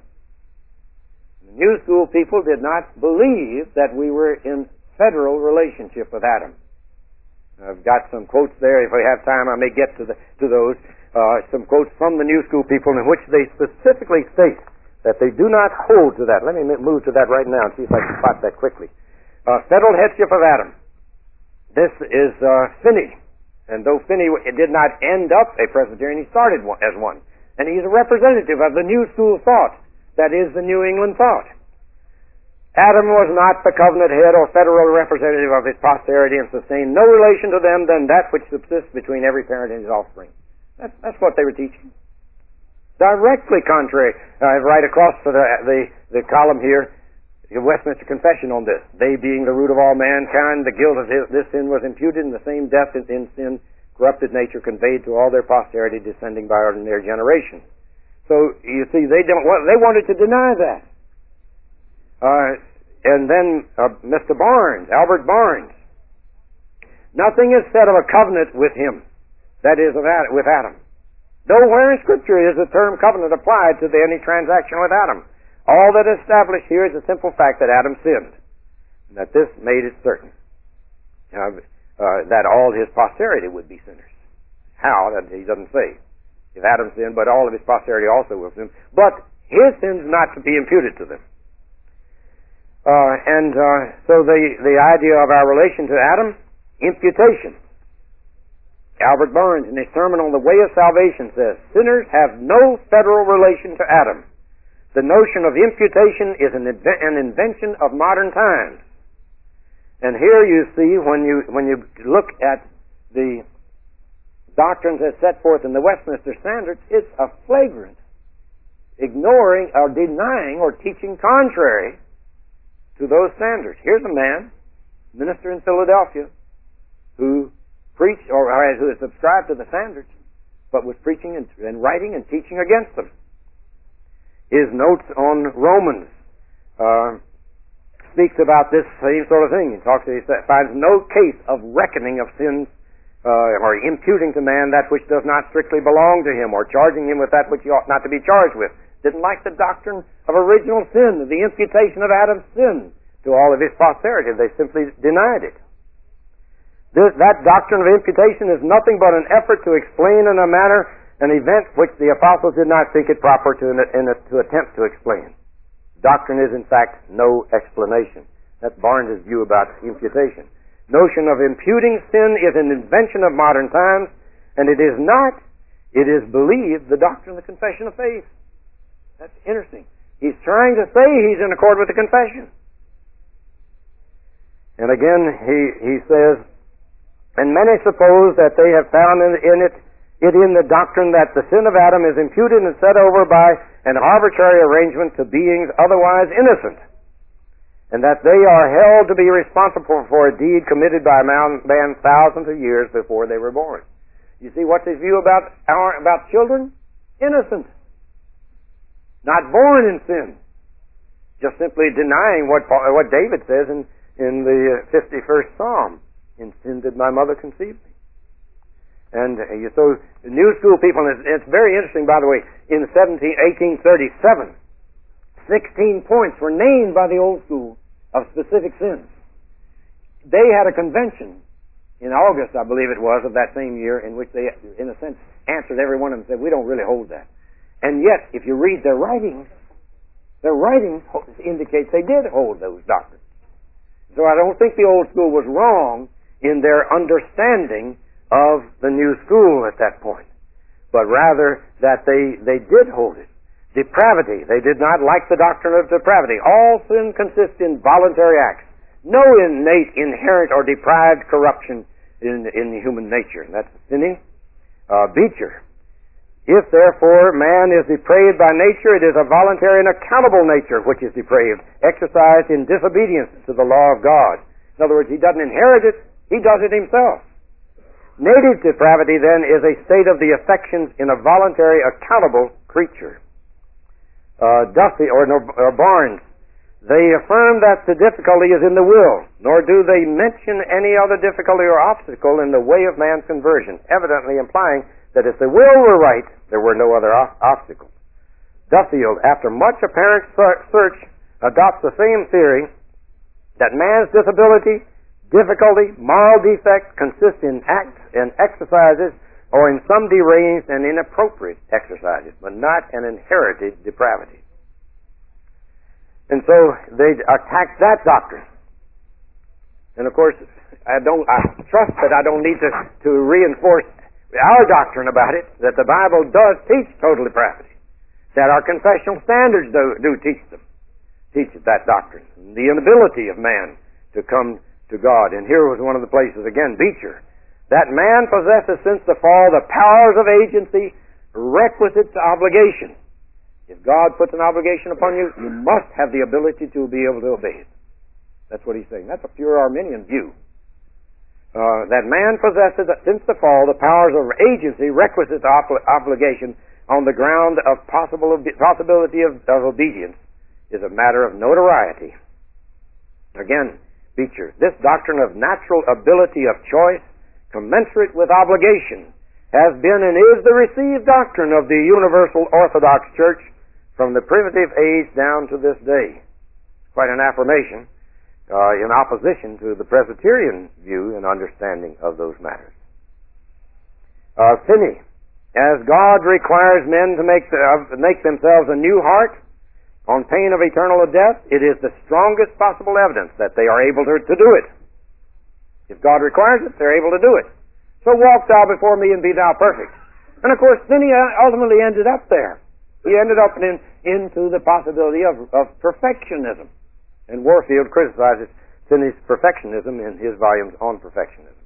The New School people did not believe that we were in federal relationship with Adam. I've got some quotes there. If we have time, I may get to, the, to those. Uh, some quotes from the New School people in which they specifically state that they do not hold to that. Let me move to that right now and see if I can spot that quickly. Uh, federal headship of Adam. This is uh, Finney. And though Finney did not end up a Presbyterian, he started one, as one. And he's a representative of the New School thought. That is the New England thought. Adam was not the covenant head or federal representative of his posterity and sustained no relation to them than that which subsists between every parent and his offspring. That's, that's what they were teaching. Directly contrary. Uh, right across the, the, the column here, the Westminster Confession on this. They being the root of all mankind, the guilt of his, this sin was imputed, and the same death in, in sin, corrupted nature conveyed to all their posterity, descending by ordinary generation. So, you see, they don't want, they wanted to deny that. Uh, and then uh, Mister Barnes, Albert Barnes. Nothing is said of a covenant with him. That is, of Adam, with Adam. Nowhere in Scripture is the term covenant applied to the, any transaction with Adam. All that is established here is the simple fact that Adam sinned, and that this made it certain uh, uh, that all his posterity would be sinners. How? That he doesn't say. If Adam sinned, but all of his posterity also will sin. But his sins not to be imputed to them. Uh, and uh, so the the idea of our relation to Adam, imputation. Albert Barnes, in his sermon on the way of salvation, says, sinners have no federal relation to Adam. The notion of imputation is an, inve- an invention of modern times. And here you see, when you when you look at the doctrines as set forth in the Westminster Standards, it's a flagrant ignoring or denying or teaching contrary to those standards. Here's a man, minister in Philadelphia, who preached, or who had subscribed to the standards, but was preaching and, and writing and teaching against them. His notes on Romans uh, speaks about this same sort of thing. He talks, he finds no case of reckoning of sins uh, or imputing to man that which does not strictly belong to him, or charging him with that which he ought not to be charged with. Didn't like the doctrine of original sin, the imputation of Adam's sin to all of his posterity. They simply denied it. This, that doctrine of imputation is nothing but an effort to explain in a manner an event which the apostles did not think it proper to, in a, in a, to attempt to explain. Doctrine is, in fact, no explanation. That's Barnes' view about imputation. Notion of imputing sin is an invention of modern times, and it is not, it is believed, the doctrine of the confession of faith. That's interesting. He's trying to say he's in accord with the confession. And again, he, he says, and many suppose that they have found in, in it, it in the doctrine that the sin of Adam is imputed and set over by an arbitrary arrangement to beings otherwise innocent, and that they are held to be responsible for a deed committed by a man, man thousands of years before they were born. You see, what's his view about our, about children? Innocent. Not born in sin. Just simply denying what what David says in, in the fifty-first Psalm. In sin did my mother conceive me. And uh, so the New School people, and it's, it's very interesting, by the way, in eighteen thirty-seven, sixteen points were named by the Old School of specific sins. They had a convention in August, I believe it was, of that same year, in which they, in a sense, answered every one of them and said, we don't really hold that. And yet, if you read their writings, their writings indicates they did hold those doctrines. So I don't think the Old School was wrong in their understanding of the new school at that point, but rather that they, they did hold it. Depravity, they did not like the doctrine of depravity. All sin consists in voluntary acts. No innate, inherent, or deprived corruption in, in the human nature. And that's Finney. Uh, Beecher. If therefore man is depraved by nature, it is a voluntary and accountable nature which is depraved, exercised in disobedience to the law of God. In other words, he doesn't inherit it, he does it himself. Native depravity, then, is a state of the affections in a voluntary, accountable creature. Uh, Duffy or, or Barnes, they affirm that the difficulty is in the will, nor do they mention any other difficulty or obstacle in the way of man's conversion, evidently implying that if the will were right, there were no other o- obstacles. Duffield, after much apparent search, adopts the same theory that man's disability, difficulty, moral defect consist in acts and exercises, or in some deranged and inappropriate exercises, but not an inherited depravity. And so they attack that doctrine. And of course, I don't. I trust that I don't need to, to reinforce our doctrine about it, that the Bible does teach total depravity, that our confessional standards do, do teach them, teach that doctrine, the inability of man to come to God. And here was one of the places, again, Beecher, that man possesses since the fall the powers of agency requisite to obligation. If God puts an obligation upon you, you must have the ability to be able to obey it. That's what he's saying. That's a pure Arminian view. Uh, that man possesses, since the fall, the powers of agency requisite to ob- obligation on the ground of possible ob- possibility of, of obedience is a matter of notoriety. Again, Beecher, this doctrine of natural ability of choice commensurate with obligation has been and is the received doctrine of the Universal Orthodox Church from the primitive age down to this day. Quite an affirmation uh, in opposition to the Presbyterian view and understanding of those matters. Uh, Finney, as God requires men to make, the, uh, make themselves a new heart on pain of eternal death, it is the strongest possible evidence that they are able to, to do it. If God requires it, they're able to do it. So walk thou before me and be thou perfect. And of course, Finney ultimately ended up there. He ended up in, into the possibility of, of perfectionism. And Warfield criticizes Finney's perfectionism in his volumes on perfectionism.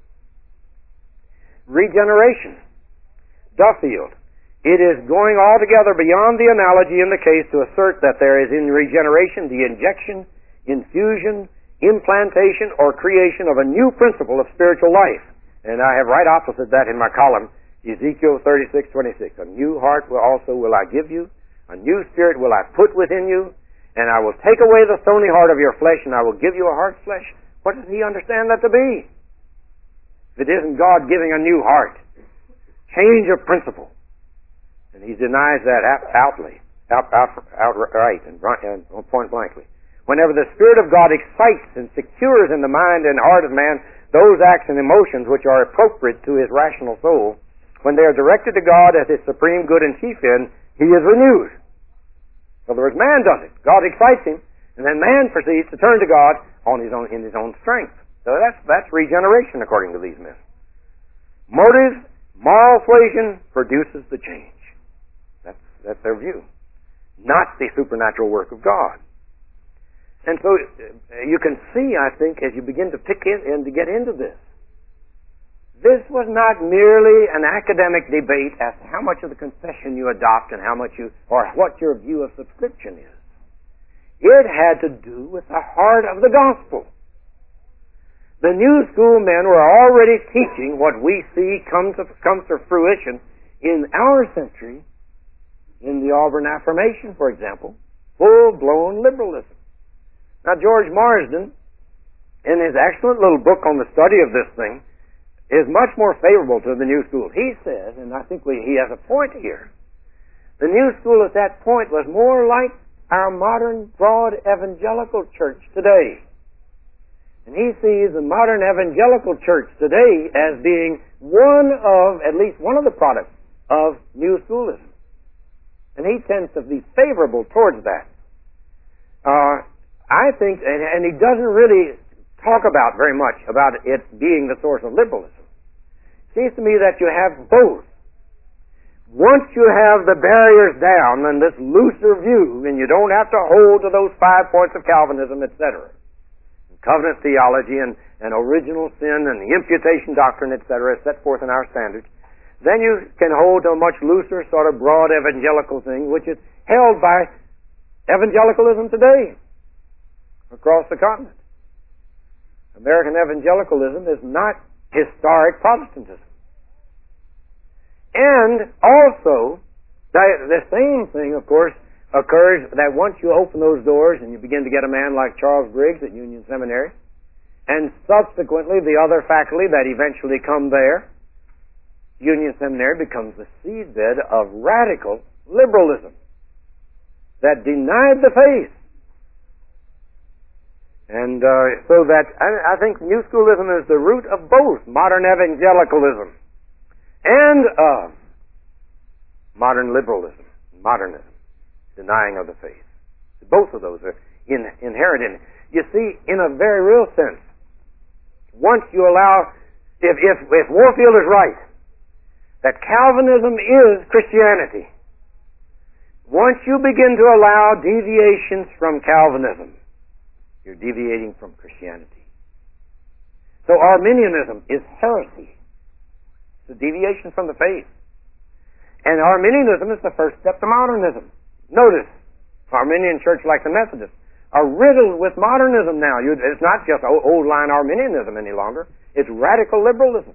Regeneration. Duffield. It is going altogether beyond the analogy in the case to assert that there is in regeneration the injection, infusion, implantation, or creation of a new principle of spiritual life. And I have right opposite that in my column, Ezekiel thirty-six twenty-six. A new heart will also will I give you, a new spirit will I put within you, and I will take away the stony heart of your flesh, and I will give you a heart of flesh. What does he understand that to be? If it isn't God giving a new heart, change of principle. And he denies that outly, out, out, outright and, and point blankly. Whenever the Spirit of God excites and secures in the mind and heart of man those acts and emotions which are appropriate to his rational soul, when they are directed to God as his supreme good and chief end, he is renewed. In other words, man does it. God excites him, and then man proceeds to turn to God on his own, in his own strength. So that's, that's regeneration according to these men. Motive, moral suasion produces the change. That's, that's their view. Not the supernatural work of God. And so uh, you can see, I think, as you begin to pick in and to get into this, this was not merely an academic debate as to how much of the confession you adopt and how much you, or what your view of subscription is. It had to do with the heart of the gospel. The New School men were already teaching what we see come to, comes to fruition in our century, in the Auburn Affirmation, for example, full-blown liberalism. Now, George Marsden, in his excellent little book on the study of this thing, is much more favorable to the New School. He says, and I think we, he has a point here, the New School at that point was more like our modern broad evangelical church today. And he sees the modern evangelical church today as being one of, at least one of the products of New Schoolism. And he tends to be favorable towards that. Uh, I think, and, and he doesn't really talk about very much about it being the source of liberalism. It seems to me that you have both. Once you have the barriers down and this looser view, and you don't have to hold to those five points of Calvinism, et cetera, covenant theology and, and original sin and the imputation doctrine, et cetera, set forth in our standards, then you can hold to a much looser sort of broad evangelical thing, which is held by evangelicalism today across the continent. American evangelicalism is not historic Protestantism. And also, the, the same thing, of course, occurs that once you open those doors and you begin to get a man like Charles Briggs at Union Seminary, and subsequently the other faculty that eventually come there, Union Seminary becomes the seedbed of radical liberalism that denied the faith. And uh, so that, I, I think New Schoolism is the root of both modern evangelicalism and uh, modern liberalism, modernism, denying of the faith. Both of those are in, inherent in it. You see, in a very real sense, once you allow, if, if, if Warfield is right, that Calvinism is Christianity, once you begin to allow deviations from Calvinism, you're deviating from Christianity. So Arminianism is heresy. It's a deviation from the faith. And Arminianism is the first step to modernism. Notice, Arminian church like the Methodists are riddled with modernism now. You, it's not just old line Arminianism any longer. It's radical liberalism.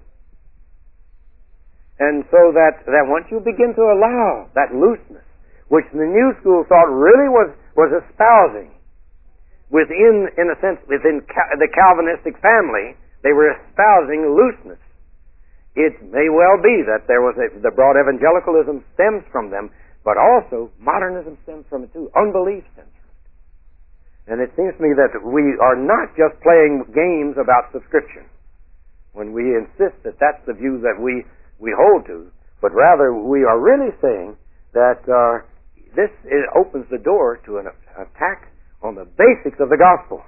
And so that, that once you begin to allow that looseness, which the New School thought really was, was espousing within, in a sense, within the Calvinistic family, they were espousing looseness. It may well be that there was a, the broad evangelicalism stems from them, but also modernism stems from it too. Unbelief stems from it. And it seems to me that we are not just playing games about subscription when we insist that that's the view that we we hold to, but rather we are really saying that uh, this is, opens the door to an attack on the basics of the gospel.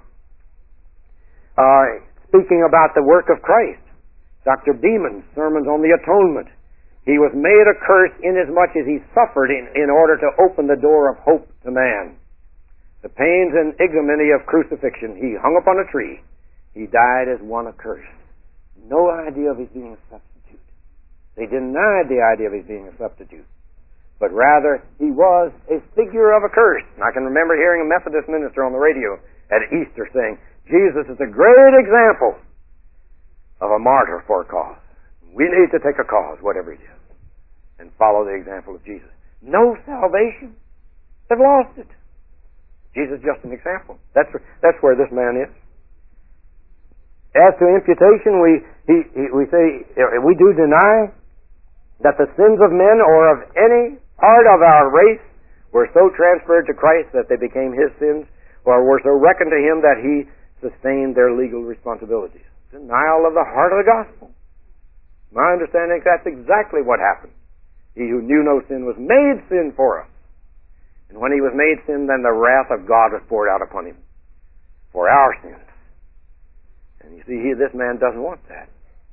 Uh, speaking about the work of Christ, Doctor Beeman's sermons on the atonement, he was made a curse inasmuch as he suffered in, in order to open the door of hope to man. The pains and ignominy of crucifixion, he hung upon a tree. He died as one accursed. No idea of his being a substitute. They denied the idea of his being a substitute. But rather, he was a figure of a curse. And I can remember hearing a Methodist minister on the radio at Easter saying, Jesus is a great example of a martyr for a cause. We need to take a cause, whatever it is, and follow the example of Jesus. No salvation. They've lost it. Jesus is just an example. That's where, that's where this man is. As to imputation, we, he, he, we say, we do deny that the sins of men or of any part of our race were so transferred to Christ that they became his sins, or were so reckoned to him that he sustained their legal responsibilities. Denial of the heart of the gospel. My understanding is that's exactly what happened. He who knew no sin was made sin for us. And when he was made sin, then the wrath of God was poured out upon him for our sins. And you see, he, this man doesn't want that.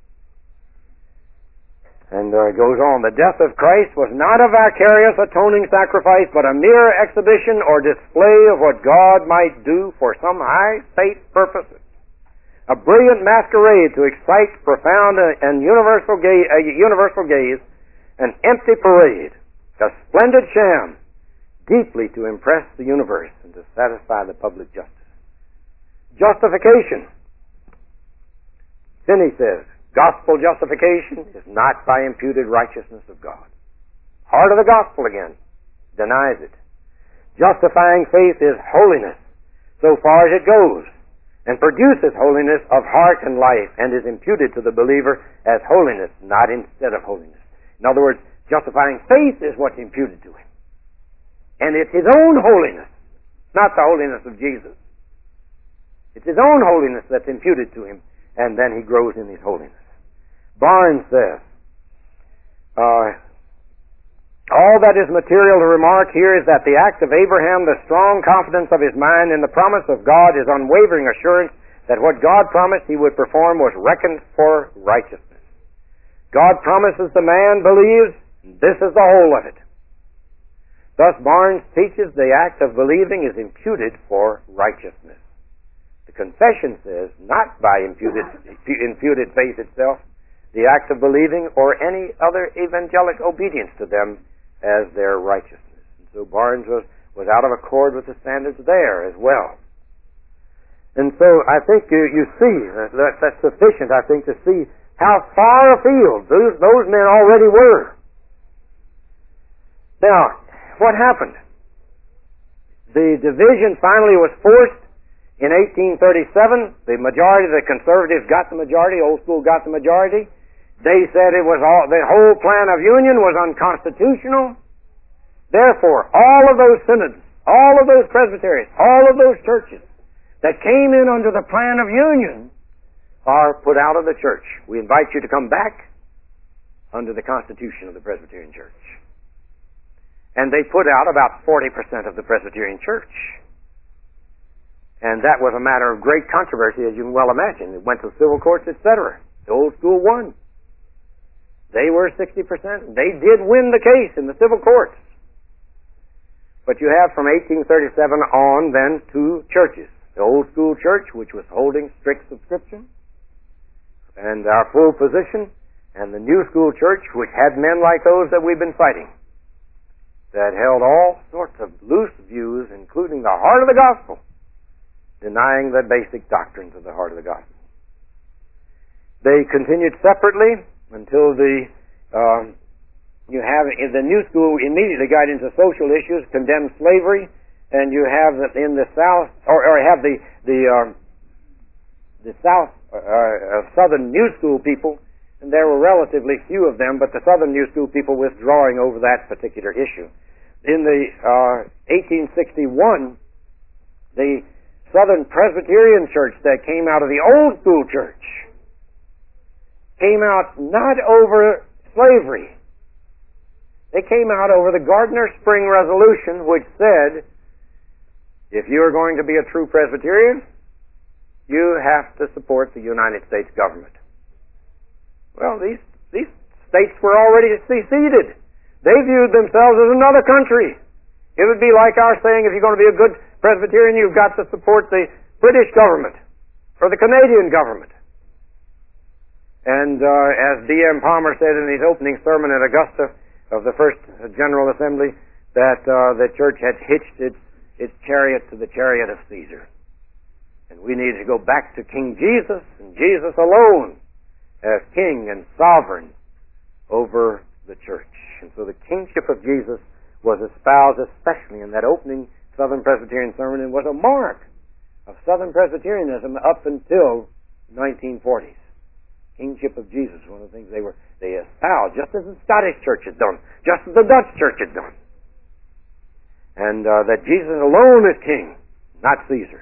And uh, it goes on, the death of Christ was not a vicarious atoning sacrifice, but a mere exhibition or display of what God might do for some high state purposes. A brilliant masquerade to excite profound and universal gaze, uh, universal gaze, an empty parade, a splendid sham, deeply to impress the universe and to satisfy the public justice. Justification. Then he says, gospel justification is not by imputed righteousness of God. Heart of the gospel again denies it. Justifying faith is holiness, so far as it goes, and produces holiness of heart and life, and is imputed to the believer as holiness, not instead of holiness. In other words, justifying faith is what's imputed to him. And it's his own holiness, not the holiness of Jesus. It's his own holiness that's imputed to him, and then he grows in his holiness. Barnes says, uh, all that is material to remark here is that the act of Abraham, the strong confidence of his mind in the promise of God, his unwavering assurance that what God promised He would perform was reckoned for righteousness. God promises, the man believes, this is the whole of it. Thus Barnes teaches the act of believing is imputed for righteousness. The confession says, not by imputed, imputed faith itself, the act of believing or any other evangelic obedience to them as their righteousness. And so Barnes was, was out of accord with the standards there as well. And so I think you, you see, that, that's sufficient, I think, to see how far afield those, those men already were. Now, what happened? The division finally was forced in eighteen thirty-seven. The majority, the conservatives got the majority, old school got the majority. They said it was all, the whole plan of union was unconstitutional. Therefore, all of those synods, all of those presbyteries, all of those churches that came in under the plan of union are put out of the church. We invite you to come back under the constitution of the Presbyterian Church. And they put out about forty percent of the Presbyterian Church. And that was a matter of great controversy, as you can well imagine. It went to civil courts, et cetera. The old school won. They were sixty percent. They did win the case in the civil courts. But you have from eighteen thirty-seven on then two churches. The old school church, which was holding strict subscription and our full position, and the new school church, which had men like those that we've been fighting, that held all sorts of loose views, including the heart of the gospel, denying the basic doctrines of the heart of the gospel. They continued separately until the uh, you have in the new school immediately got into social issues, condemned slavery, and you have in the South, or, or have the the um, the South uh, uh, Southern New School people, and there were relatively few of them, but the Southern New School people withdrawing over that particular issue. In the uh, eighteen sixty-one, the Southern Presbyterian Church that came out of the Old School Church came out not over slavery. They came out over the Gardner Spring Resolution, which said, if you are going to be a true Presbyterian, you have to support the United States government. Well, these these states were already seceded. They viewed themselves as another country. It would be like our saying, if you're going to be a good Presbyterian, you've got to support the British government or the Canadian government. And uh, as D M Palmer said in his opening sermon at Augusta of the First General Assembly, that uh, the church had hitched its, its chariot to the chariot of Caesar. And we need to go back to King Jesus and Jesus alone as king and sovereign over the church. And so the kingship of Jesus was espoused especially in that opening Southern Presbyterian sermon, and was a mark of Southern Presbyterianism up until the nineteen forties. Kingship of Jesus, one of the things they were they espoused, just as the Scottish Church had done, just as the Dutch Church had done. And uh, that Jesus alone is king, not Caesar.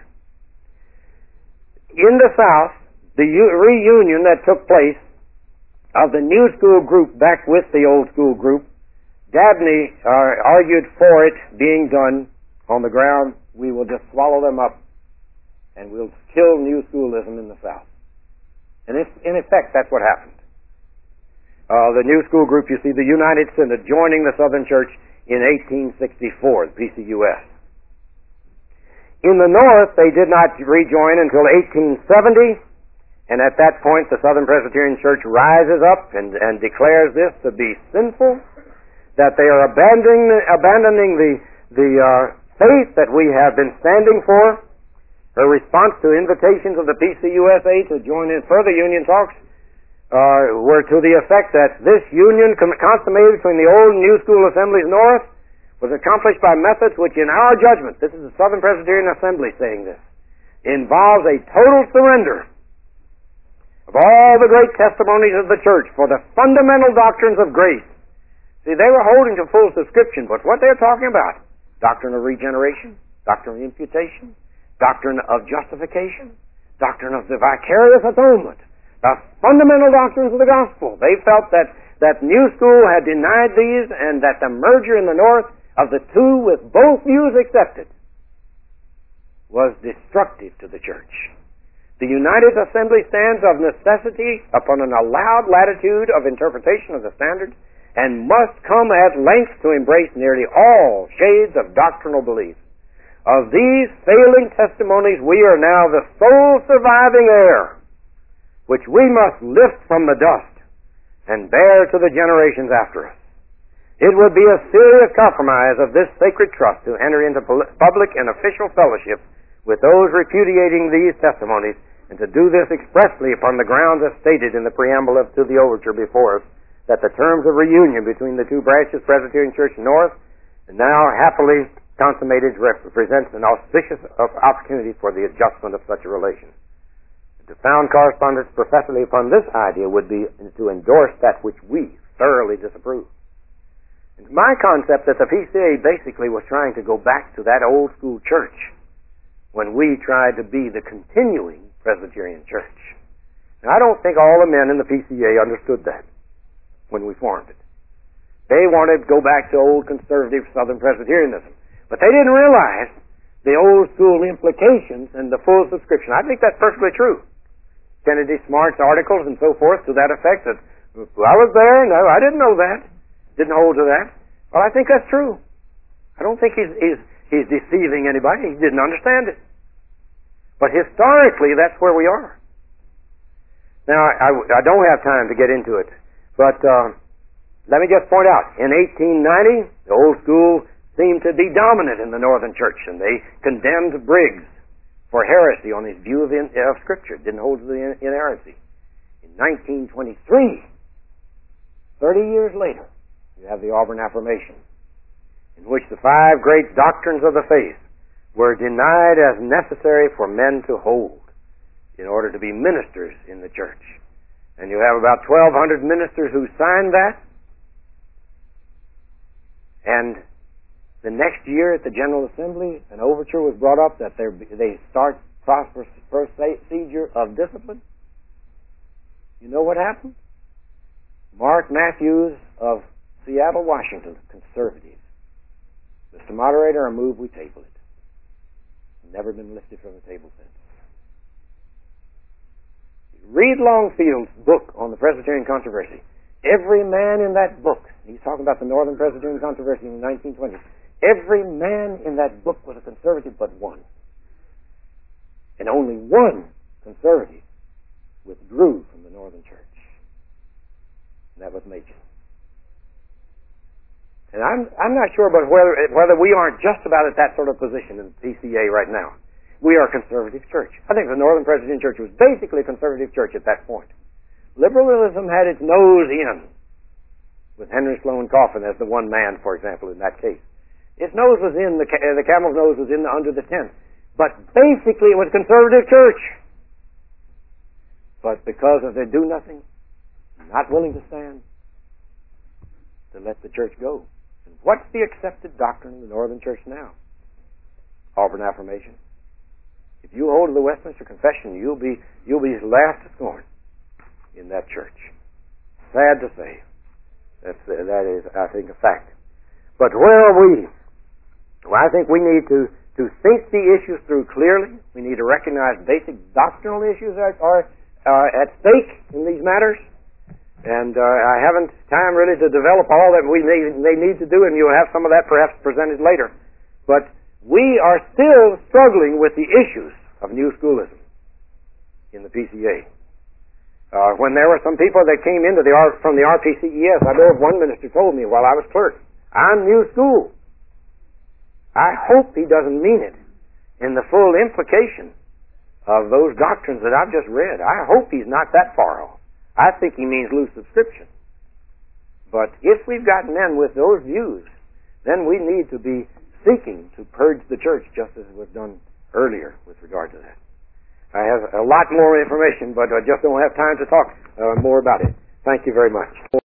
In the South, the reunion that took place of the new school group back with the old school group, Dabney uh, argued for it being done on the ground, we will just swallow them up and we'll kill new schoolism in the South. And if, in effect, that's what happened. Uh, the new school group, you see, the United Synod joining the Southern Church in eighteen sixty-four, the P C U S. In the North, they did not rejoin until eighteen seventy, and at that point the Southern Presbyterian Church rises up and, and declares this to be sinful, that they are abandoning, abandoning the, the uh, faith that we have been standing for. Her response to invitations of the P C U S A to join in further union talks uh, were to the effect that this union consummated between the old and new school assemblies north was accomplished by methods which in our judgment, this is the Southern Presbyterian Assembly saying this, involves a total surrender of all the great testimonies of the church for the fundamental doctrines of grace. See, they were holding to full subscription, but what they're talking about, doctrine of regeneration, doctrine of imputation, doctrine of justification, doctrine of the vicarious atonement, the fundamental doctrines of the gospel. They felt that, that New School had denied these, and that the merger in the North of the two with both views accepted was destructive to the church. The United Assembly stands of necessity upon an allowed latitude of interpretation of the Standard and must come at length to embrace nearly all shades of doctrinal belief. Of these failing testimonies, we are now the sole surviving heir, which we must lift from the dust and bear to the generations after us. It would be a serious compromise of this sacred trust to enter into public and official fellowship with those repudiating these testimonies, and to do this expressly upon the grounds as stated in the preamble of, to the overture before us, that the terms of reunion between the two branches, Presbyterian Church North, and now happily consummated, represents an auspicious opportunity for the adjustment of such a relation. To found correspondence professedly upon this idea would be to endorse that which we thoroughly disapprove. It's my concept that the P C A basically was trying to go back to that old school church when we tried to be the continuing Presbyterian Church. Now, I don't think all the men in the P C A understood that when we formed it. They wanted to go back to old conservative Southern Presbyterianism. But they didn't realize the old school implications and the full subscription. I think that's perfectly true. Kennedy Smart's articles and so forth to that effect that, well, I was there, no, I didn't know that. Didn't hold to that. Well, I think that's true. I don't think he's, he's, he's deceiving anybody. He didn't understand it. But historically, that's where we are. Now, I, I don't have time to get into it, but uh, let me just point out, in eighteen ninety, the old school seemed to be dominant in the Northern Church, and they condemned Briggs for heresy on his view of, in, of Scripture. Didn't hold to the in, inerrancy. In nineteen twenty-three, thirty years later, you have the Auburn Affirmation, in which the five great doctrines of the faith were denied as necessary for men to hold in order to be ministers in the church. And you have about twelve hundred ministers who signed that, and the next year at the General Assembly, an overture was brought up that they start procedure of discipline. You know what happened? Mark Matthews of Seattle, Washington, conservative. Mister Moderator, I move we table it. Never been lifted from the table since. Read Longfield's book on the Presbyterian controversy. Every man in that book, he's talking about the Northern Presbyterian controversy in the nineteen twenties, every man in that book was a conservative but one. And only one conservative withdrew from the Northern Church. And that was Machen. And I'm I'm not sure about whether whether we aren't just about at that sort of position in the P C A right now. We are a conservative church. I think the Northern Presbyterian Church was basically a conservative church at that point. Liberalism had its nose in, with Henry Sloane Coffin as the one man, for example, in that case. Its nose was in, the, the camel's nose was in the, under the tent. But basically it was a conservative church. But because of their do-nothing, not willing to stand, to let the church go. And what's the accepted doctrine of the Northern Church now? Auburn Affirmation. If you hold to the Westminster Confession, you'll be you'll be laughed to scorn in that church. Sad to say. That's, uh, that is, I think, a fact. But where are we? Well, I think we need to, to think the issues through clearly. We need to recognize basic doctrinal issues are, are uh, at stake in these matters. And uh, I haven't time really to develop all that we may, may need to do, and you'll have some of that perhaps presented later. But we are still struggling with the issues of New Schoolism in the P C A. Uh, when there were some people that came into the R, from the R P C E S, I know one minister told me while I was clerk, I'm New School. I hope he doesn't mean it in the full implication of those doctrines that I've just read. I hope he's not that far off. I think he means loose subscription. But if we've got men with those views, then we need to be seeking to purge the church just as was done earlier with regard to that. I have a lot more information, but I just don't have time to talk uh, more about it. Thank you very much.